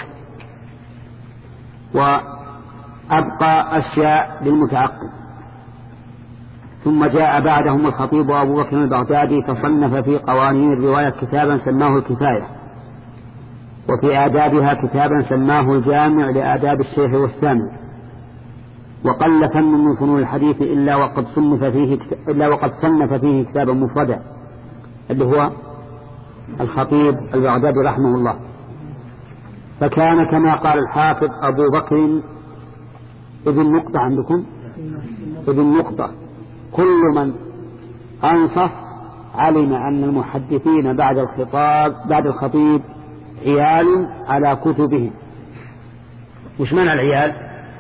وأبقى أشياء للمتعقب. ثم جاء بعدهم الخطيب أبو بكر البغدادي فصنف في قوانين الرواية كتابا سماه الكفاية، وفي آدابها كتابا سماه الجامع لآداب الشيخ والسامع. وقل فن من فنون الحديث إلا وقد صنف فيه إلا وقد صنف فيه كتابا مفردا، اللي هو الخطيب البغدادي رحمه الله. فكان كما قال الحافظ أبو بكر ابن نقطة، عندكم ابن نقطة: كل من أنصف علم أن المحدثين بعد الخطاب بعد الخطيب عيال على كتبهم. وش معنى العيال؟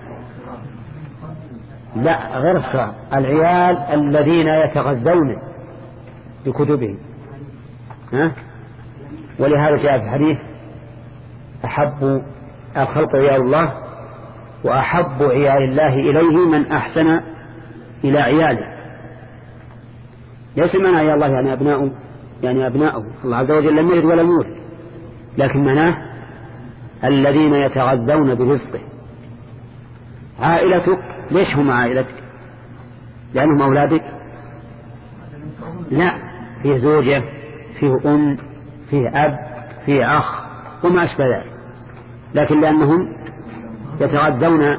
لا، غير الصعب. العيال الذين يتغذون بكتبهم. ها؟ ولهذا جاء في الحديث: أحب الخلق عيال الله، وأحب عيال الله إليه من أحسن إلى عياله. ليس معنى عيال الله يعني أبناؤه، يعني أبناؤه الله عز وجل لم يلد ولم يولد، لكن معناه الذين يتغذون برزقه. عائلتك ليش هم عائلتك؟ لأنهم أولادك؟ لا، فيه زوجة، فيه أم، فيه أب فيه أخ وما أشبه ذلك، لكن لأنهم يتغذون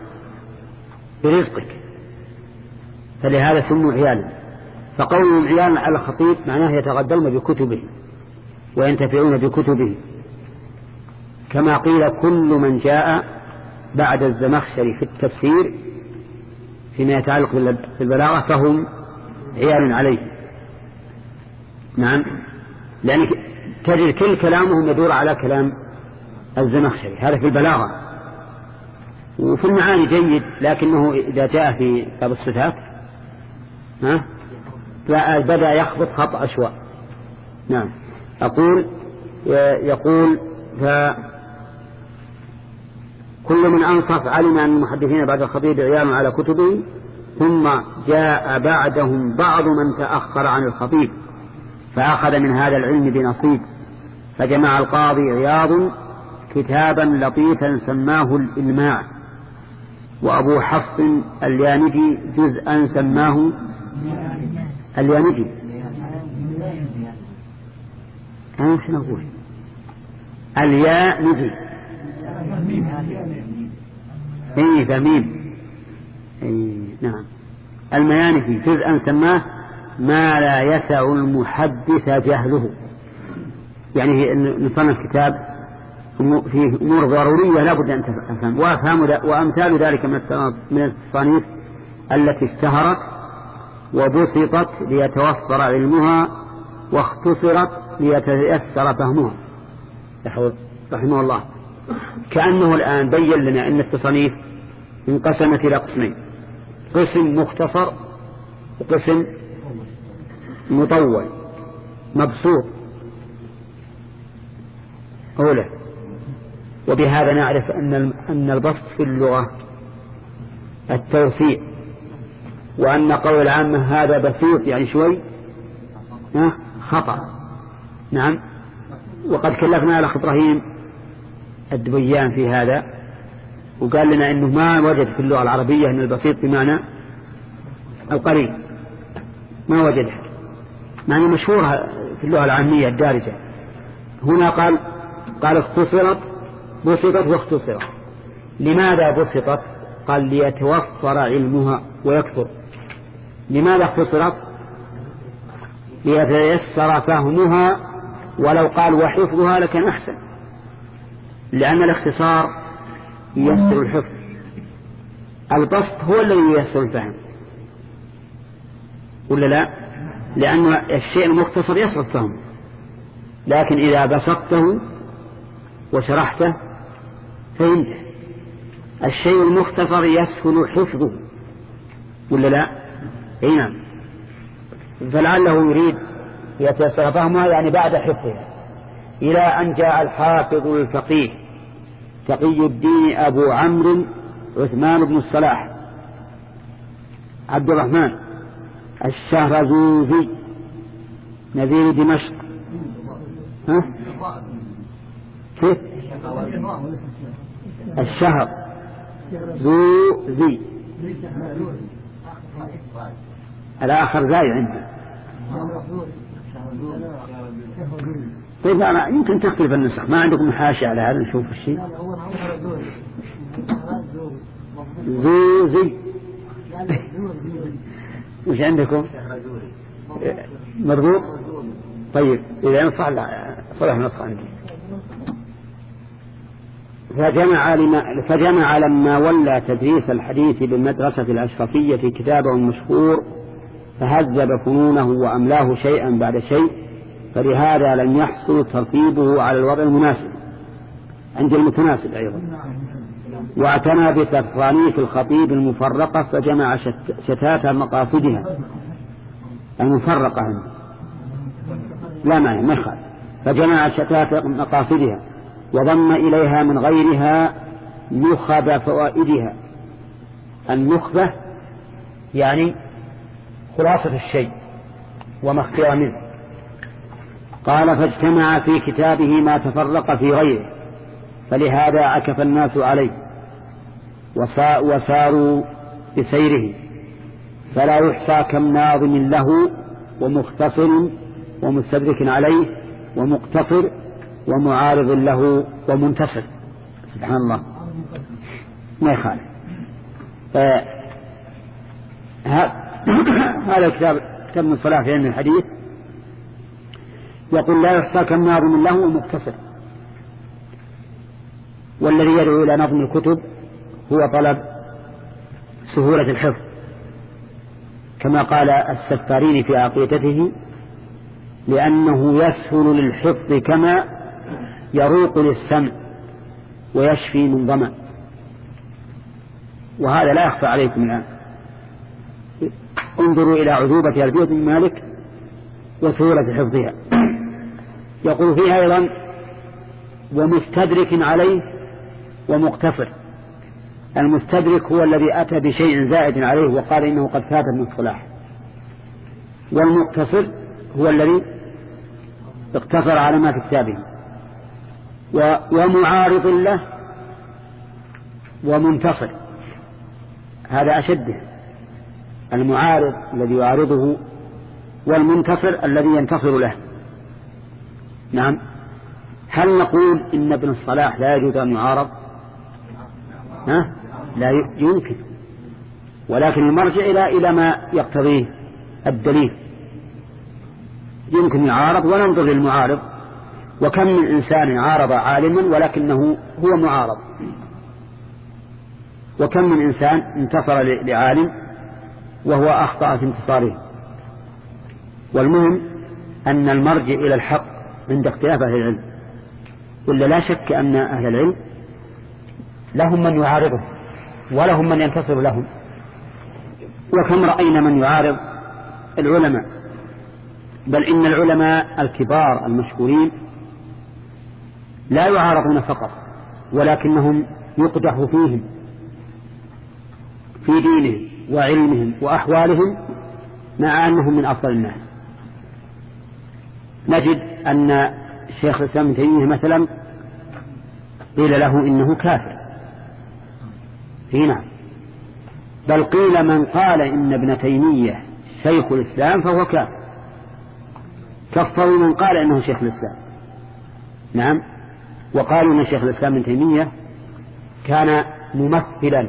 برزقك فلهذا سموا عيالا. فقولهم عيالا على الخطيب معناه يتغذون بكتبه وينتفعون بكتبه، كما قيل كل من جاء بعد الزمخشري في التفسير فيما يتعلق بالبلاغة فهم عيال عليه. نعم، لأن تجد كل كلامهم يدور على كلام الزمخشري، هذا في البلاغة. وفي المعاني جيد، لكنه إذا جاء في باب الصفات ها بدأ يخبط خط أشواء. نعم، أقول يقول كل من أنصف علم أن المحدثين بعد الخطيب عيال على كتبه، ثم جاء بعدهم بعض من تأخر عن الخطيب فأخذ من هذا العلم بنصيب، فجمع القاضي عياض كتابا لطيفا سماه الإلماع، وأبو حفص اليانجي جزءا سماه اليانجي. أنا شنو أقول؟ اليانجي إيه ذميم إيه نعم. الميانفي جزءا سماه ما لا يسع المحدث جهله، يعني نصنف كتاب فيه أمور ضرورية لا بد أن تفهم، وأمثال ذلك من التصانيف التي اشتهرت وبسطت ليتوفر علمها واختصرت ليتيسر فهمها رحمه الله. كأنه الآن بين لنا أن التصانيف انقسمت إلى قسمين، قسم مختصر وقسم مطول مبسوط أولا. وبهذا نعرف أن أن البسط في اللغة التوسيع، وأن قول العامة هذا بسيط يعني شوي خطأ. نعم، وقد كلفنا الأخ إبراهيم الدبيان في هذا وقال لنا أنه ما وجد في اللغة العربية أن البسيط بمعنى القليل، ما وجد، معنى مشهورة في اللغة العامية الدارجة. هنا قال قال اختصرت بسطت واختصرت. لماذا بسطت؟ قال ليتوفر علمها ويكثر. لماذا اختصرت؟ ليتيسر فهمها، ولو قال وحفظها لكان أحسن، لأن الاختصار ييسر الحفظ، البسط هو الذي ييسر الفهم ولا لا؟ لأن الشيء المختصر يصعب فهمه، لكن إذا بسطته وشرحته فهمته. الشيء المختصر يسهل حفظه ولا لا؟ اي نعم. فلعله يريد يتيسر فهمها يعني بعد حفظها. إلى أن جاء الحافظ الفقيه تقي الدين أبو عمرو عثمان بن الصلاح عبد الرحمن الشهرزوزي نذير دمشق. ها؟ كيف؟ الشهر زوزي الآخر زاي عندي. طيب أنا يمكن تختلف النسخ، ما عندكم حاشية على هذا نشوف الشيء. زوزي مش عندكم مربوط؟ طيب إذا صح صلح نسخ عندي. فجمع, لما فجمع لما ولى تدريس الحديث بالمدرسة الأشرفية كتابه المشهور فهذب فنونه وأملاه شيئا بعد شيء، فلهذا لم يحصل ترتيبه على الوضع المناسب عند المتناسب أيضا. واعتنى بتصانيف الخطيب المفرقة فجمع شتات مقاصدها المفرقة عنه. لا معنى ما يخالف، فجمع شتات مقاصدها وضم إليها من غيرها نخب فوائدها. النخبة يعني خلاصة الشيء وما اختير منه. قال فاجتمع في كتابه ما تفرق في غيره، فلهذا عكف الناس عليه وساروا بسيره، فلا يحصى كم ناظم له ومختصر ومستدرك عليه ومقتصر ومعارض له ومنتصر. سبحان الله، ما يخالف. هذا الكتاب كتاب من الصلاة في علم الحديث يقول لا يحصى كم ناظم له ومقتصر. والذي يدعو إلى نظم الكتب هو طلب سهولة الحفظ، كما قال السفارين في عقيدته: لأنه يسهل للحفظ كما يروق للسمع ويشفي من ظمأ. وهذا لا يخفى عليكم الآن. انظروا إلى عذوبة ألفية بن مالك وسهولة حفظها. يقول فيها أيضا: ومستدرك عليه ومقتصر. المستدرك هو الذي أتى بشيء زائد عليه وقال إنه قد فات من الصلاح، والمقتصر هو الذي اقتصر على ما في كتابه. ومعارض له ومنتصر، هذا أشده، المعارض الذي يعارضه والمنتصر الذي ينتصر له. نعم. هل نقول إن ابن الصلاح لا يجوز أن يعارض؟ ها؟ لا يمكن، ولكن المرجع إلى إلى ما يقتضيه الدليل. يمكن يعارض وننظر للمعارض. وكم من إنسان عارض عالما ولكنه هو معارض، وكم من إنسان انتصر لعالم وهو أخطأ في انتصاره. والمهم أن المرجع إلى الحق عند اختلاف أهل العلم، ولا لا شك أن أهل العلم لهم من يعارضه ولهم من ينتصر لهم. وكم رأينا من يعارض العلماء، بل إن العلماء الكبار المشهورين لا يعارضون فقط، ولكنهم يقدح فيهم في دينهم وعلمهم وأحوالهم، مع أنهم من أفضل الناس. نجد أن الشيخ الإسلام ابن تيمية مثلا قيل له إنه كافر، هنا بل قيل من قال إن ابن تيمية شيخ الإسلام فهو كافر، كفروا من قال إنه شيخ الإسلام. نعم. وقالوا إن شيخ الإسلام ابن تيمية كان ممثلا،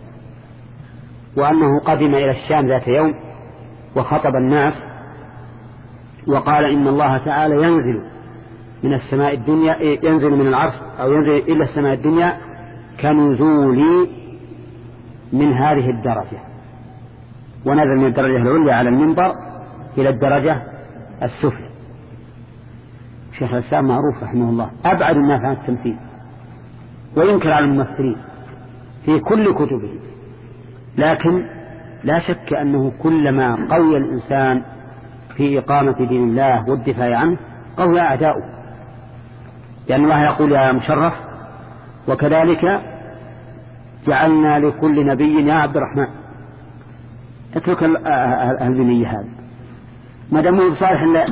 وأنه قدم إلى الشام ذات يوم وخطب الناس وقال إن الله تعالى ينزل من السماء الدنيا، ينزل من العرش أو ينزل إلى السماء الدنيا كنزولي من هذه الدرجة، ونزل من الدرجة العليا على المنبر إلى الدرجة السفلى. شيخ الإسلام معروف رحمه الله أبعد الناس عن التمثيل، وينكر على الممثلين في كل كتبه. لكن لا شك أنه كلما قوي الإنسان في إقامة دين الله والدفاع عنه قوي أعداؤه، لأن الله يقول يا مشرف: وكذلك جعلنا لكل نبي يا عبد الرحمن. اترك البنية هذا ما دام صالح. لا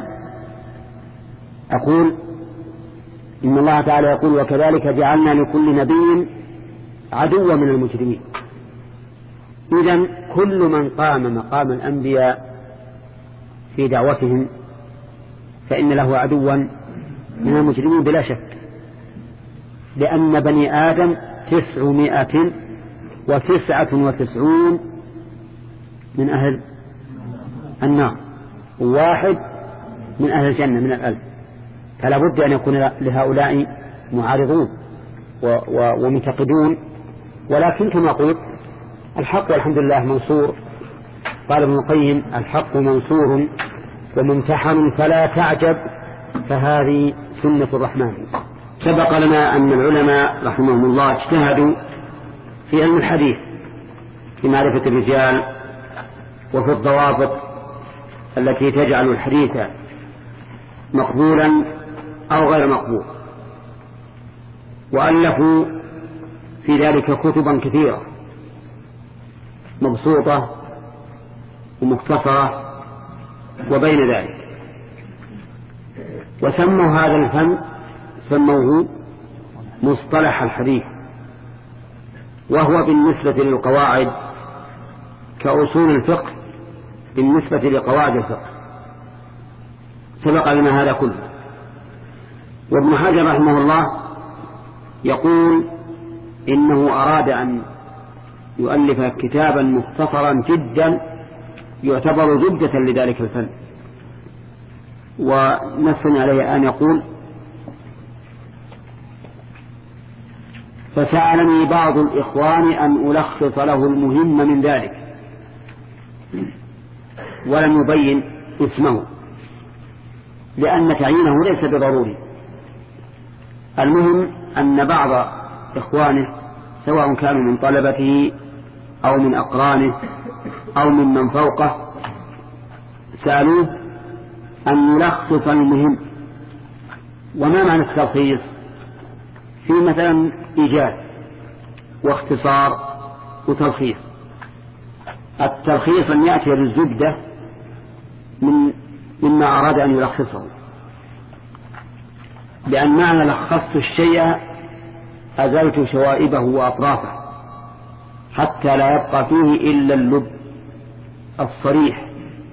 أقول إن الله تعالى يقول: وكذلك جعلنا لكل نبي عدوا من المجرمين. إذن كل من قام مقام الأنبياء في دعوتهم فإن له عدوا من المجرمين بلا شك، لأن بني آدم تسعمائة وتسعة وتسعون من أهل النار، واحد من أهل الجنة من الألف. فلا بد أن يكون لهؤلاء معارضون ومنتقدون. ولكن كما قلت الحق والحمد لله منصور. قال ابن القيم: الحق منصور وممتحن فلا تعجب، فهذه سنة الرحمن. سبق لنا أن العلماء رحمهم الله اجتهدوا في علم الحديث في معرفة الرجال وفي الضوابط التي تجعل الحديث مقبولا أو غير مقبول، وألفوا في ذلك كتبا كثيرة مبسوطة ومختصرة وبين ذلك، وسموا هذا الفن سموه مصطلح الحديث، وهو بالنسبة للقواعد كأصول الفقه بالنسبة لقواعد الفقه. سبق لنا هذا كله. وابن حجر رحمه الله يقول إنه أراد أن يؤلف كتابا مختصرا جدا يعتبر زبدة لذلك الفن، ونصني عليه أن يقول: فسألني بعض الإخوان أن ألخص له المهم من ذلك، ولم يبين اسمه لأن تعيينه ليس بضروري. المهم أن بعض إخوانه سواء كانوا من طلبته أو من أقرانه أو من من فوقه سألوه أن يلخص المهم. وما معنى التلخيص؟ في مثلا إيجاز واختصار وتلخيص. التلخيص أن يأتي بالزبدة من مما أراد أن يلخصه، لأن معنى لخصت الشيء أزلت شوائبه وأطرافه حتى لا يبقى فيه إلا اللب الصريح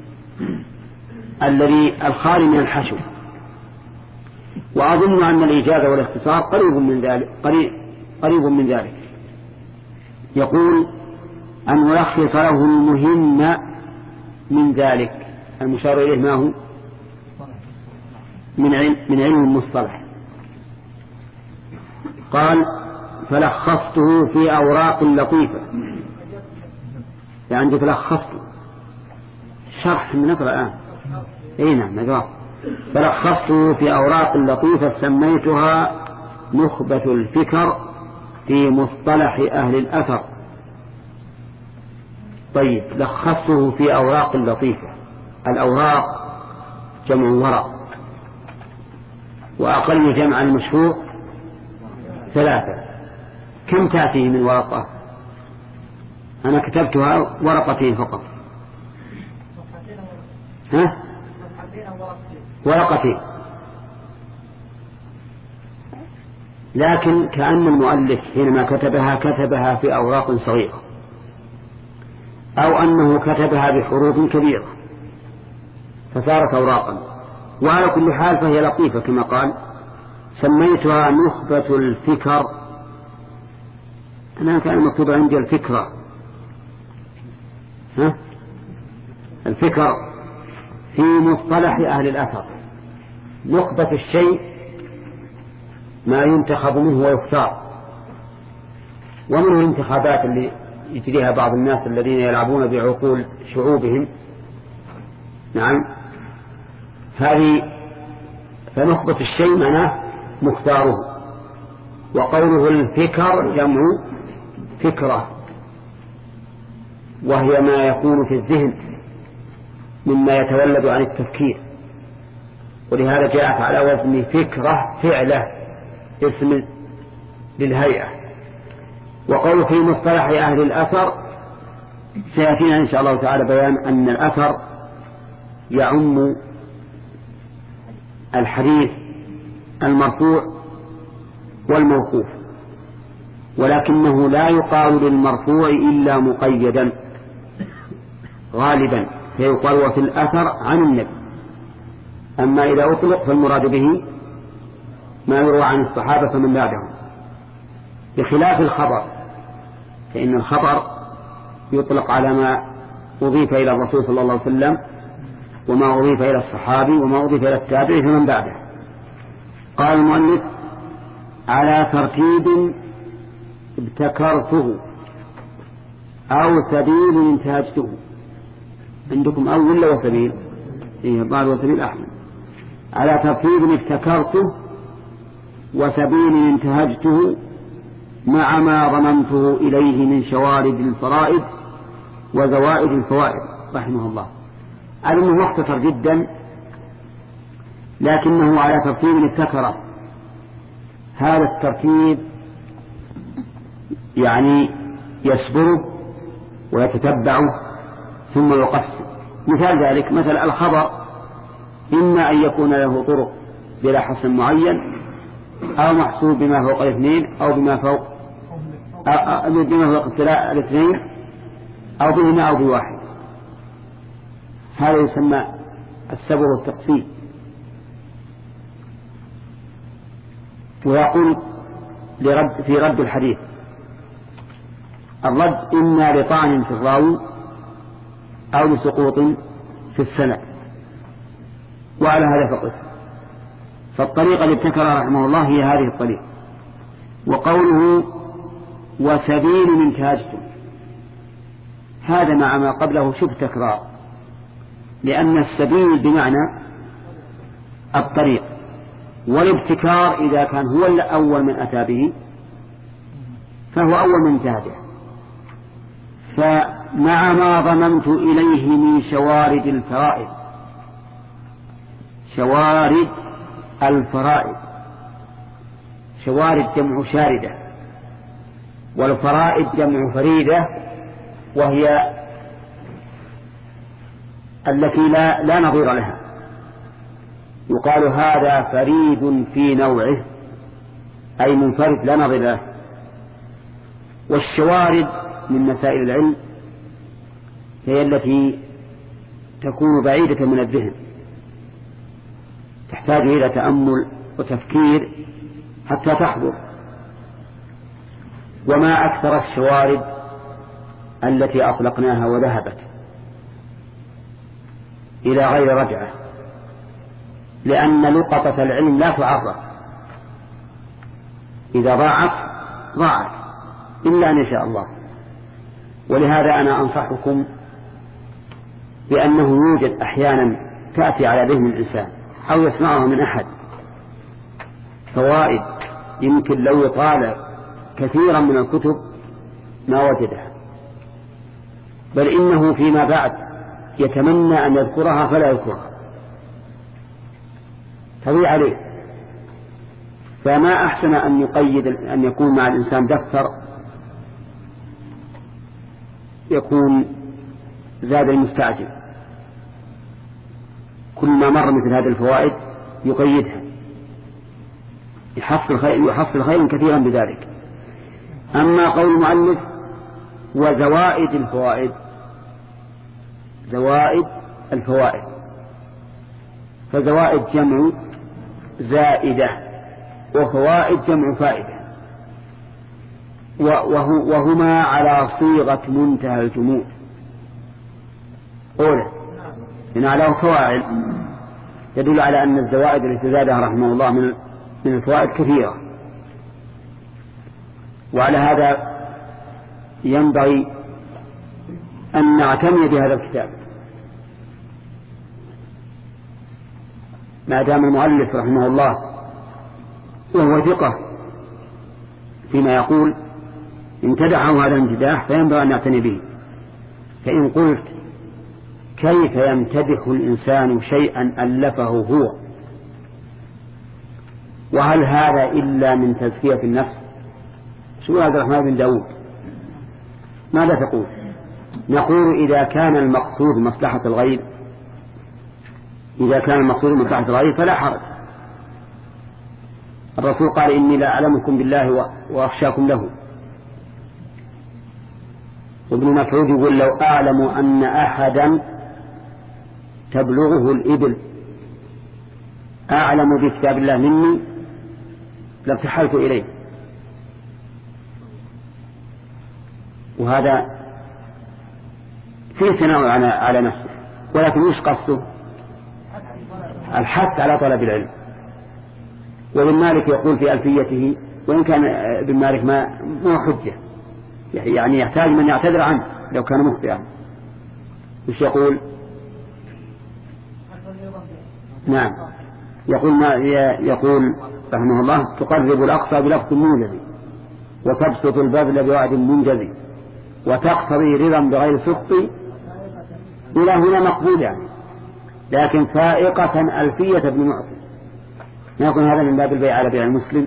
الذي الخالي من الحشو. وأظن أن الإيجاز والاختصار قريب من ذلك قريب, قريب من ذلك. يقول أن يلخص له المهم من ذلك. المشار إليه ما هو؟ من علم, من علم المصطلح. قال: فلخصته في أوراق لطيفة. يعني تلخصته شرح من نقرأ الآن. أي نعم نقرأ. فلخصته في أوراق لطيفة سميتها نخبة الفكر في مصطلح أهل الأثر. طيب، لخصته في أوراق لطيفة. الأوراق جمع ورق، وأقل جمع المشهور ثلاثة. كم تأتيه من ورقة؟ أنا كتبتها ورقتين فقط. ها؟ ورقتين. لكن كأن المؤلف حينما كتبها كتبها في أوراق صغيرة، أو أنه كتبها بحروف كبيرة فصارت أوراقا. وعلى كل حال فهي لطيفة كما قال: سميتها نخبة الفكر. أنا كان مكتوب عندي الفكرة. ها؟ الفكر في مصطلح أهل الأثر. نخبة الشيء ما ينتخب منه ويختار، ومنه الانتخابات اللي يجريها بعض الناس الذين يلعبون بعقول شعوبهم. نعم، هذه فنخبة الشيء معناه مختاره. وقوله الفكر جمع فكرة، وهي ما يكون في الذهن مما يتولد عن التفكير، ولهذا جاءت على وزن فكرة فعلة اسم للهيئة. وقوله في مصطلح أهل الأثر سيأتينا إن شاء الله تعالى بيان أن الأثر يعم الحديث المرفوع والموقوف، ولكنه لا يقال للمرفوع إلا مقيدا غالبا، فيقال وفي الأثر عن النبي. أما إذا أطلق فالمراد به ما يروى عن الصحابة فمن بعدهم، بخلاف الخبر، فإن الخبر يطلق على ما أضيف إلى الرسول صلى الله عليه وسلم، وما أضيف إلى الصحابي، وما أضيف إلى التابعي فمن بعده. قال المؤلف: على ترتيب ابتكرته أو سبيل انتهجته. عندكم أول ولا وسبيل؟ إيه، بعض وسبيل أحمد. على ترتيب ابتكرته وسبيل انتهجته مع ما ضمنته إليه من شوارد الفرائد وزوائد الفوائد رحمه الله. أنه مختصر جدا، لكنه على ترتيب ابتكره. هذا الترتيب يعني يصبره ويتتبعه ثم يقسم. مثال ذلك مثل الخبر إما أن يكون له طرق بلا حسن معين، أو محسوب بما فوق الاثنين، أو بما فوق بما فوق الاثنين، أو بهما أو بواحد. هذا يسمى السبر والتقسيم. ويقول لرد في رد الحديث الرد إما لطعن في الراوي أو لسقوط في السند، وعلى هذا فقط. فالطريقة التي ابتكرها رحمه الله هي هذه الطريقة. وقوله وسبيل منتهجتم، هذا مع ما قبله شبه تكرار، لأن السبيل بمعنى الطريق، والابتكار إذا كان هو الأول من أتى به فهو أول من انتهجه. فمع ما ضممت إليه من شوارد الفرائض، شوارد الفرائض، شوارد جمع شاردة، والفرائض جمع فريدة، وهي التي لا, لا نظير لها. يقال هذا فريد في نوعه، أي منفرد لا نظير له. والشوارد من مسائل العلم هي التي تكون بعيدة من الذهن، تحتاج إلى تأمل وتفكير حتى تحضر. وما أكثر الشوارد التي أطلقناها وذهبت إلى غير رجعة، لأن لقطة العلم لا تعرف، إذا ضاعت ضاعت إلا أن يشاء الله. ولهذا أنا أنصحكم بأنه يوجد أحيانا تأتي على ذهن الإنسان أو يسمعها من أحد فوائد يمكن لو يطالع كثيرا من الكتب ما وجدها، بل إنه فيما بعد يتمنى أن يذكرها فلا يذكرها، تضيع عليه. فما أحسن أن يقيد أن يكون مع الإنسان دفتر يكون زاد المستعجل، كل ما مر مثل هذه الفوائد يقيدها، يحصل خير يحصل خيرا كثيرا بذلك. أما قول المؤلف وزوائد الفوائد، زوائد الفوائد، فزوائد جمع زائدة، وفوائد جمع فائدة، وهما على صيغة منتهى الجموع. أولا إن على فواعل يدل على أن الزوائد التي زادها رحمه الله من من الفوائد كثيرة، وعلى هذا ينبغي أن نعتني بهذا الكتاب ما دام المؤلف رحمه الله وهو ثقة فيما يقول امتدحه هذا الامتداح فينبغي أن نعتني به. فإن قلت كيف يمتدح الإنسان شيئا ألفه هو، وهل هذا إلا من تزكية النفس؟ سؤال عبد الرحمن بن داود ماذا تقول؟ نقول إذا كان المقصود مصلحة الغير، إذا كان المقصود مصلحة الغير فلا حرج. الرسول قال إني لا أعلمكم بالله وأخشاكم له. وابن مسعود يقول لو أعلم أن أحدا تبلغه الإبل أعلم بكتاب الله مني لارتحلت إليه. وهذا فيه ثناء على نفسه، ولكن مش قصده الحث على طلب العلم. وابن مالك يقول في ألفيته، وإن كان ابن مالك ما مو حجة، يعني يحتاج من يعتذر عنه لو كان مخطئا. مش يقول نعم يقول ما يقول رحمه الله تقرب الأقصى بلفظ موجز، وتبسط البذل بوعد منجز، وتقتضي رضا بغير سخط. إلى هنا مقبول يعني، لكن فائقة ألفية ابن معطي ما يكون هذا من باب البيع على بيع المسلم.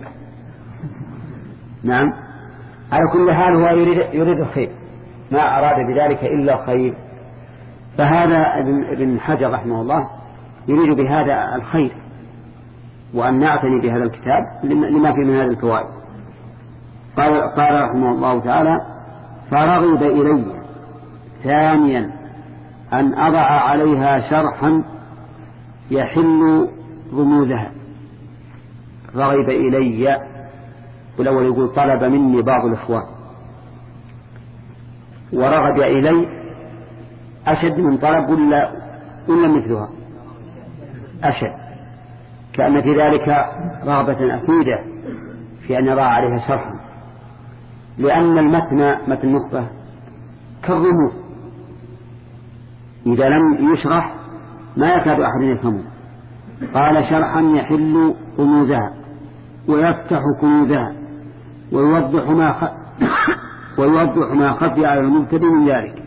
نعم على كل حال هو يريد, يريد الخير، ما أراد بذلك إلا الخير. فهذا ابن حجر رحمه الله يريد بهذا الخير، وأن نعتني بهذا الكتاب لما فيه من هذه الفوائد. قال, قال رحمه الله تعالى فرغب إلي ثانيا أن أضع عليها شرحا يحل رموزها. رغب إلي، والأول يقول طلب مني بعض الإخوان، ورغب إلي أشد من طلب ولا ولا مثلها؟ أشد، كأن في ذلك رغبة أكيدة في أن يضع عليها شرحا، لأن المتن متن النخبة كالرموز، إذا لم يشرح ما يكاد أحد يفهمه. قال شرحا يحل رموزها ويفتح كنوزها ويوضح ما خ... ويوضح ما خفي على المبتدئ من ذلك.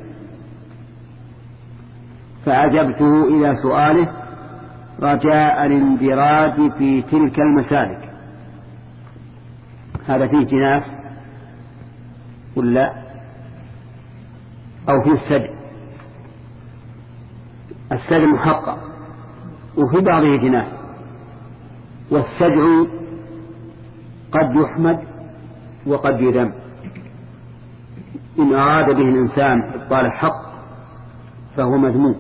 فأجبته إلى سؤاله رجاء الاندراج في تلك المسالك. هذا فيه جناس ولا أو فيه السجع؟ السجع محقق وفي بعضه جناس، والسجع قد يحمد وقد يذم. إن أراد به الإنسان إبطال الحق فهو مذموم.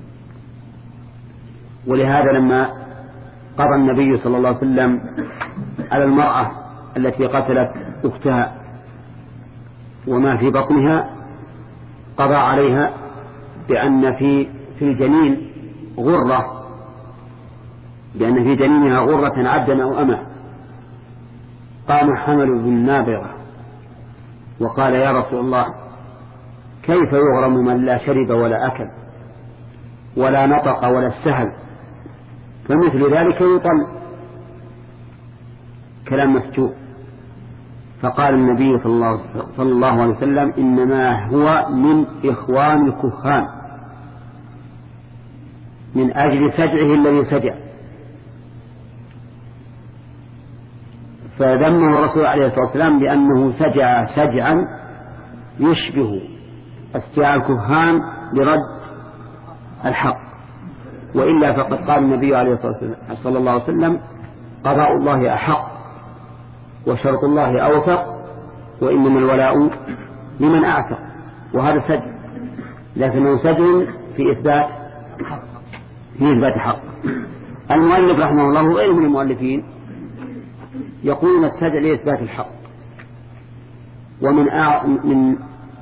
ولهذا لما قضى النبي صلى الله عليه وسلم على المرأة التي قتلت أختها وما في بطنها، قضى عليها بأن في في الجنين غرة، بأن في جنينها غرة عبدا أو أمة. قام حمل بالنابغة وقال يا رسول الله كيف يغرم من لا شرب ولا أكل ولا نطق ولا استهل؟ فمثل ذلك يطل. كلام مسجوع. فقال النبي صلى الله عليه وسلم إنما هو من إخوان الكهان، من أجل سجعه الذي سجع. فذمه الرسول عليه الصلاة والسلام لأنه سجع سجعا يشبه استياء الكهان لرد الحق. وإلا فقد قال النبي عليه الصلاة والسلام صلى الله عليه وسلم قضاء الله أحق وشرط الله أوثق وإنما الولاء لمن أعتق. وهذا سجع، لكنه سجع في إثبات في إثبات حق. المؤلف رحمه الله غير من المؤلفين يقولون السجع لإثبات الحق. ومن أع... من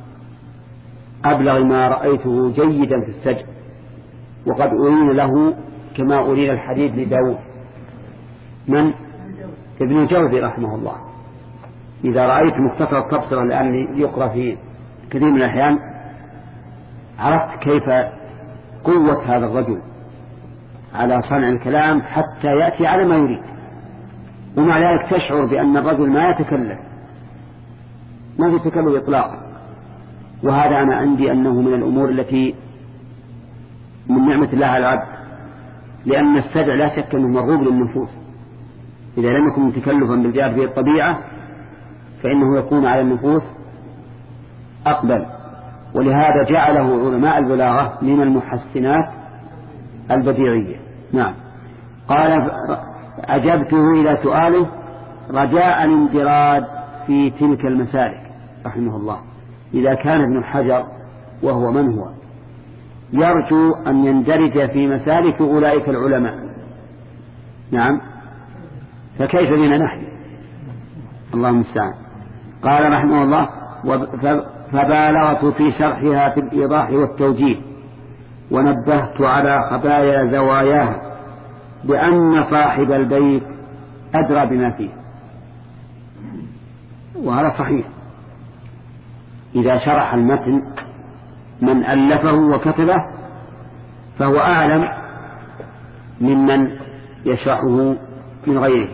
أبلغ ما رأيته جيدا في السجع، وقد أرين له كما أرين الحديد لداود من ابن الجوزي رحمه الله. إذا رأيت مختصر التبصرة الآن يقرأ في كثير من الأحيان عرفت كيف قوة هذا الرجل على صنع الكلام حتى يأتي على ما يريد، ومع ذلك تشعر بأن الرجل ما يتكلم، ما في تكلم إطلاقا. وهذا أنا عندي أنه من الأمور التي من نعمة الله على العبد، لأن السجع لا شك أنه مرغوب للنفوس. إذا لم يكن تكلفا بالجار في الطبيعة فإنه يكون على النفوس أقبل. ولهذا جعله علماء البلاغة من المحسنات البديعية. نعم. قال أجبته إلى سؤاله رجاء الاندراج في تلك المسالك رحمه الله. إذا كان ابن حجر وهو من هو يرجو أن يندرج في مسالك أولئك العلماء، نعم، فكيف بنا نحن؟ الله المستعان. قال رحمه الله فبالغت في شرحها في الإيضاح والتوجيه ونبهت على خبايا زواياها بأن صاحب البيت أدرى بما فيه. وهذا صحيح. إذا شرح المتن من ألفه وكتبه فهو أعلم ممن يشرحه من غيره.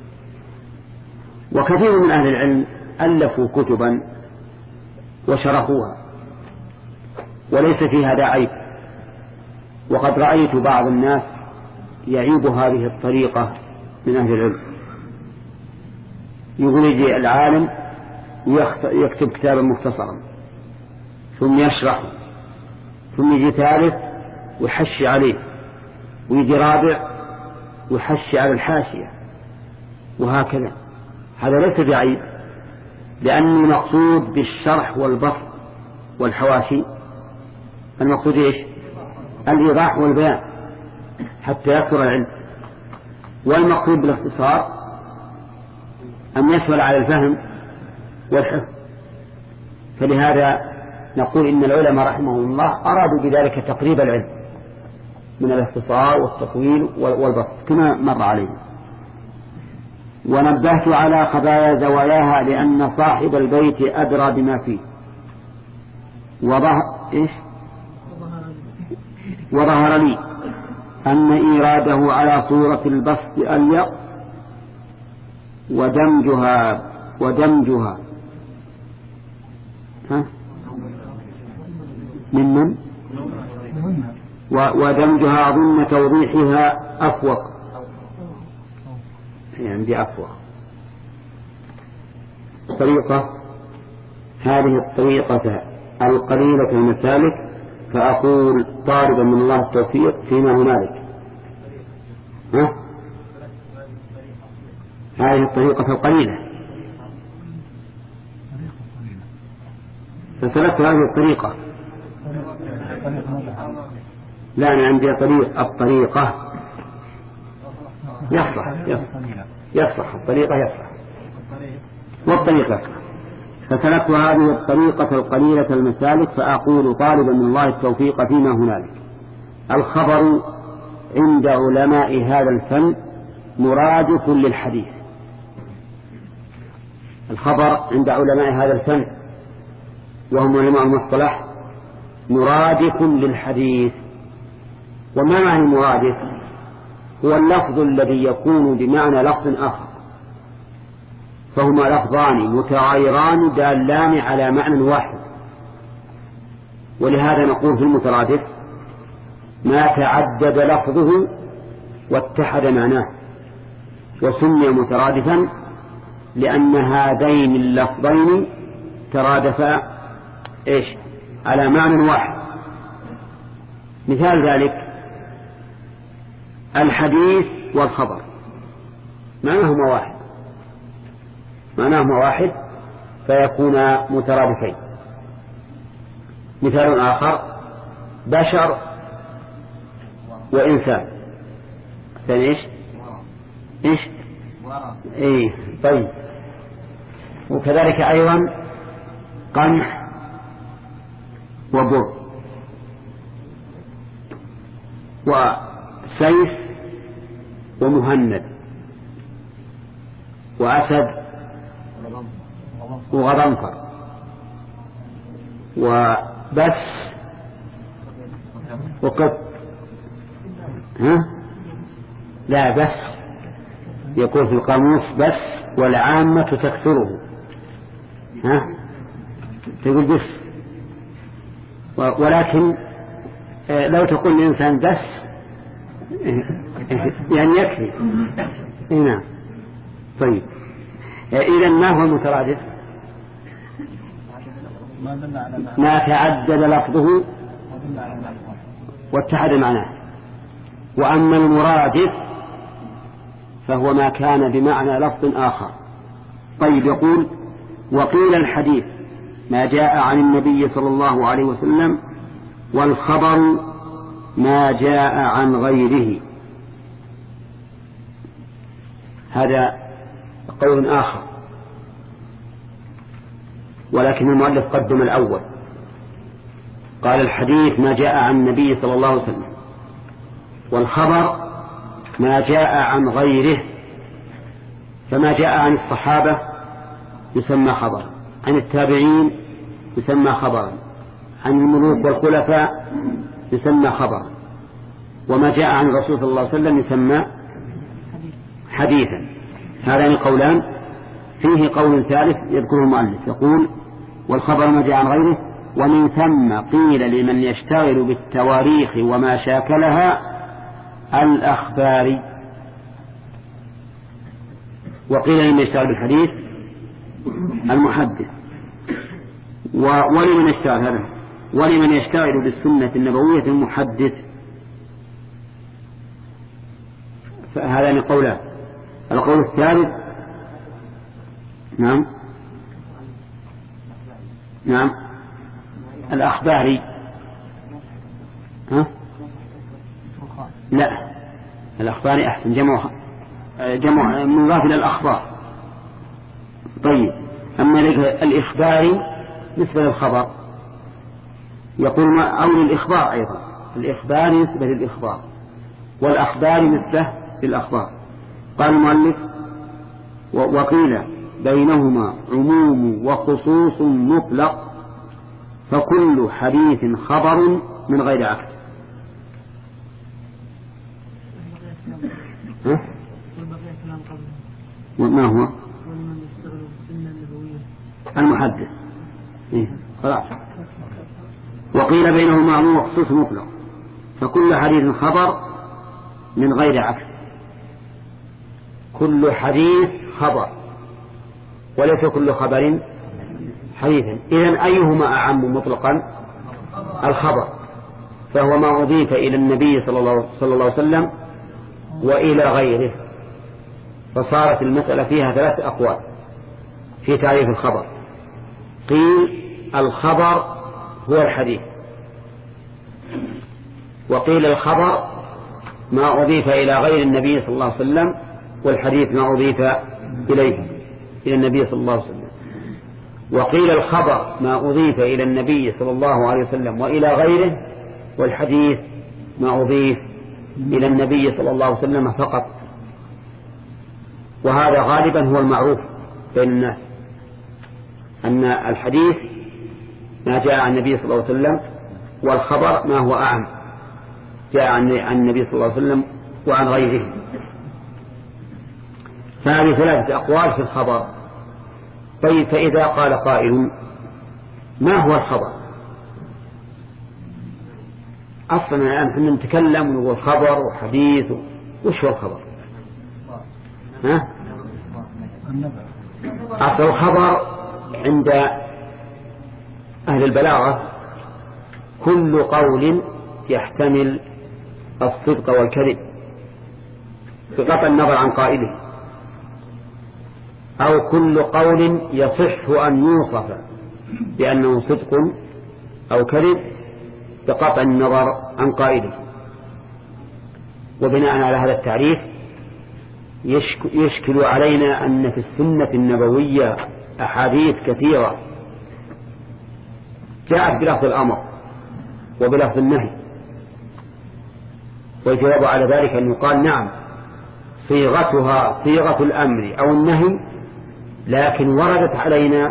وكثير من أهل العلم ألفوا كتبا وشرحوها وليس في هذا عيب. وقد رأيت بعض الناس يعيب هذه الطريقة من أهل العلم. يقول يجي العالم يكتب كتابا مختصرا ثم يشرح، ثم يجي ثالث ويحشي عليه، ويجي رابع ويحشي على الحاشية، وهكذا. هذا ليس بعيب، لأن المقصود بالشرح والبسط والحواشي المقصود إيش؟ الإيضاح والبيان حتى يكثر العلم. والمقصود بالاختصار أم يسهل على الفهم والحفظ. فلهذا نقول إن العلماء رحمهم الله أرادوا بذلك تقريب العلم من الاختصار والتطويل والبسط كما مر عليه. ونبهت على خبايا زواياها لأن صاحب البيت أدرى بما فيه. وظهر إيش وظهر لي أن إيراده على صورة البسط أليق ودمجها ودمجها ها ممن ودمجها ضمن توضيحها أفوق، يعني بأفوق طريقة. هذه الطريقة القليلة المسالك فأقول طالبا من الله التوفيق فيما هنالك. ها؟ هذه الطريقة القليلة فسلكت هذه الطريقة. لا أنا عندي طريق الطريقة يصلح يصلح الطريقة يصلح والطريقة يصلح. فسلكت هذه الطريقة القليلة المسالك فأقول طالبا من الله التوفيق فيما هنالك. الخبر عند علماء هذا الفن مرادف للحديث. الخبر عند علماء هذا الفن وهم علماء المصطلح مرادف للحديث. وما معنى المرادف؟ هو اللفظ الذي يكون بمعنى لفظ آخر، فهما لفظان متغايران دالان على معنى واحد. ولهذا نقول في المترادف ما تعدد لفظه واتحد معناه، وسمي مترادفا لأن هذين اللفظين ترادفا إيش على معنى واحد. مثال ذلك الحديث والخبر معناهما واحد معناهما واحد فيكونا مترادفين. مثال آخر بشر وإنسان ثاني إيش إيش إيه طيب. وكذلك أيضا قمح وبر وسيف ومهند وأسد وغضنفر وبس وقط. ها؟ لا بس يكون في القاموس بس والعامة تكثره. ها؟ تقول بس ولكن لو تقول الإنسان بس يعني يكفي. نعم طيب. إذن ما هو المترادف؟ ما تعدد لفظه واتحد معناه. وأما المرادف فهو ما كان بمعنى لفظ آخر. طيب يقول وقيل الحديث ما جاء عن النبي صلى الله عليه وسلم والخبر ما جاء عن غيره. هذا قول آخر ولكن المؤلف قدم الأول قال الحديث ما جاء عن النبي صلى الله عليه وسلم والخبر ما جاء عن غيره. فما جاء عن الصحابة يسمى خبرا، عن التابعين يسمى خبرا، عن الملوك والخلفاء يسمى خبرا، وما جاء عن الرسول صلى الله عليه وسلم يسمى حديثا. هذان قولان. فيه قول ثالث يذكره المؤلف يقول والخبر ما جاء عن غيره ومن ثم قيل لمن يشتغل بالتواريخ وما شاكلها الأخبار. وقيل لمن يشتغل بالحديث المحدث. ولمن يشتغل هذا ولمن يشتغل بالسنة النبوية المحدث. فهذان قولان. القول الثالث نعم نعم الأخباري. ها؟ لا الأخباري أحسن جمع جمع مضاف إلى الأخبار طيب، أما الإخبار نسبة للخبر يقول أو للإخبار أيضا، الإخبار نسبة للإخبار والأخبار نسبة للأخبار. قال المؤلف وقيل بينهما عموم وخصوص مطلق، فكل حديث خبر من غير عكس. ها؟ ما هو المحدث؟ إيه؟ خلاص. وقيل بينهما عموم وخصوص مطلق، فكل حديث خبر من غير عكس. كل حديث خبر وليس كل خبر حديثا. إذن أيهما أعم مطلقا؟ الخبر، فهو ما أضيف إلى النبي صلى الله عليه وسلم وإلى غيره. فصارت المسألة فيها ثلاث أقوال في تعريف الخبر. قيل الخبر هو الحديث، وقيل الخبر ما أضيف إلى غير النبي صلى الله عليه وسلم، والحديث ما أضيف إليه إلى النبي صلى الله عليه وسلم. وقيل الخبر ما أضيف إلى النبي صلى الله عليه وسلم وإلى غيره، والحديث ما أضيف إلى النبي صلى الله عليه وسلم فقط. وهذا غالبا هو المعروف بين الناس، أن الحديث ما جاء عن النبي صلى الله عليه وسلم، والخبر ما هو أعم جاء عن النبي صلى الله عليه وسلم وعن غيره. فهذه ثلاثة أقوال في الخبر. طيب، فإذا قال قائل ما هو الخبر؟ أصلا الآن حنا نتكلم ونقول خبر وحديث، وش هو الخبر؟ ها؟ أصل الخبر عند أهل البلاغة كل قول يحتمل الصدق والكذب بغض النظر عن قائله، أو كل قول يصح أن يوصف بأنه صدق أو كذب بقطع النظر عن قائله. وبناء على هذا التعريف يشكل علينا أن في السنة النبوية أحاديث كثيرة جاءت بلفظ الأمر وبلفظ النهي، والجواب على ذلك أن يقال نعم صيغتها صيغة الأمر أو النهي، لكن وردت علينا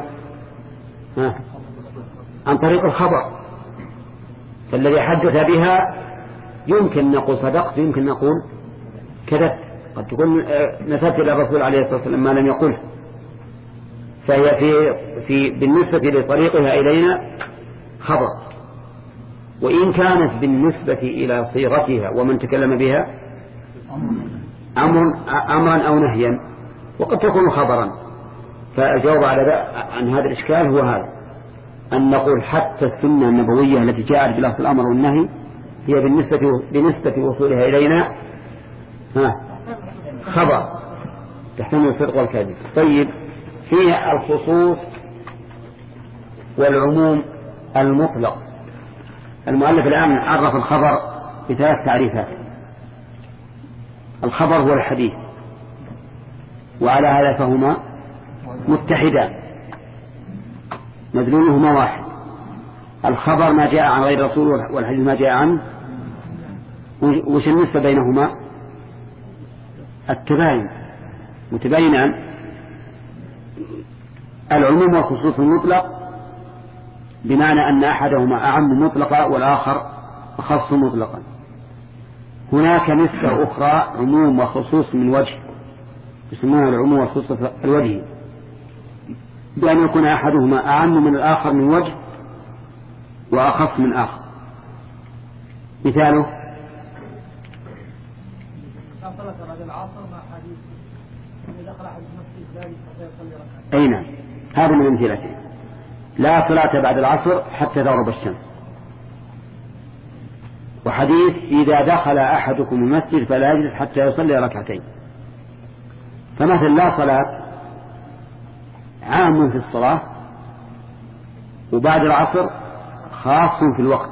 عن طريق الخبر. فالذي حدث بها يمكن نقول صدقت، يمكن نقول كذبت، قد تكون نسبت إلى الرسول عليه الصلاة والسلام ما لم يقله، فهي في, في بالنسبة لطريقها إلينا خبر. وإن كانت بالنسبة إلى صيغتها ومن تكلم بها أمر أمرا أو نهيا، وقد تكون خبرا. فالجواب على عن هذا الإشكال هو هذا، أن نقول حتى السنة النبوية التي جاءت بلفظ الأمر والنهي هي بالنسبة بنسبة وصولها إلينا ها خبر تحتمل الصدق والكذب. طيب، فيها الخصوص والعموم المطلق. المؤلف الآن عرف الخبر بثلاث تعريفات. الخبر هو الحديث، وعلى هذا فهما متحدان مدلولهما واحد. الخبر ما جاء عن غير الرسول، والحديث ما جاء عنه. وش النسبة بينهما؟ التباين، متباينان. العموم والخصوص المطلق بمعنى أن أحدهما أعم مطلقا والآخر أخص مطلقا. هناك نسبة أخرى عموم وخصوص من وجه يسمونها العموم والخصوص الوجهي، بأن يكون أحدهما أعم من الآخر من وجه وأخص من آخر. مثاله أي نعم، هذا من أمثلته. لا صلاة بعد العصر حتى تغرب الشمس. وحديث إذا دخل أحدكم المسجد فلا يجلس حتى يصلي ركعتين. فمثل لا صلاة عام في الصلاة، وبعد العصر خاص في الوقت.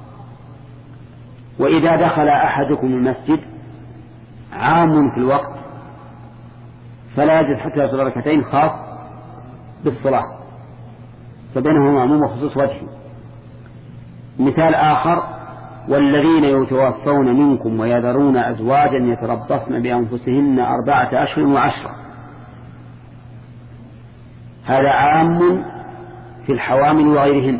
وإذا دخل أحدكم المسجد عام في الوقت فلا يجلس حتى يصلي ركعتين خاص بالصلاة، فبينهما عموم وخصوص وجهي. مثال آخر: والذين يتوفون منكم ويذرون أزواجا يتربصن بأنفسهن أربعة أشهر وعشرة. هذا عام في الحوامل وغيرهن،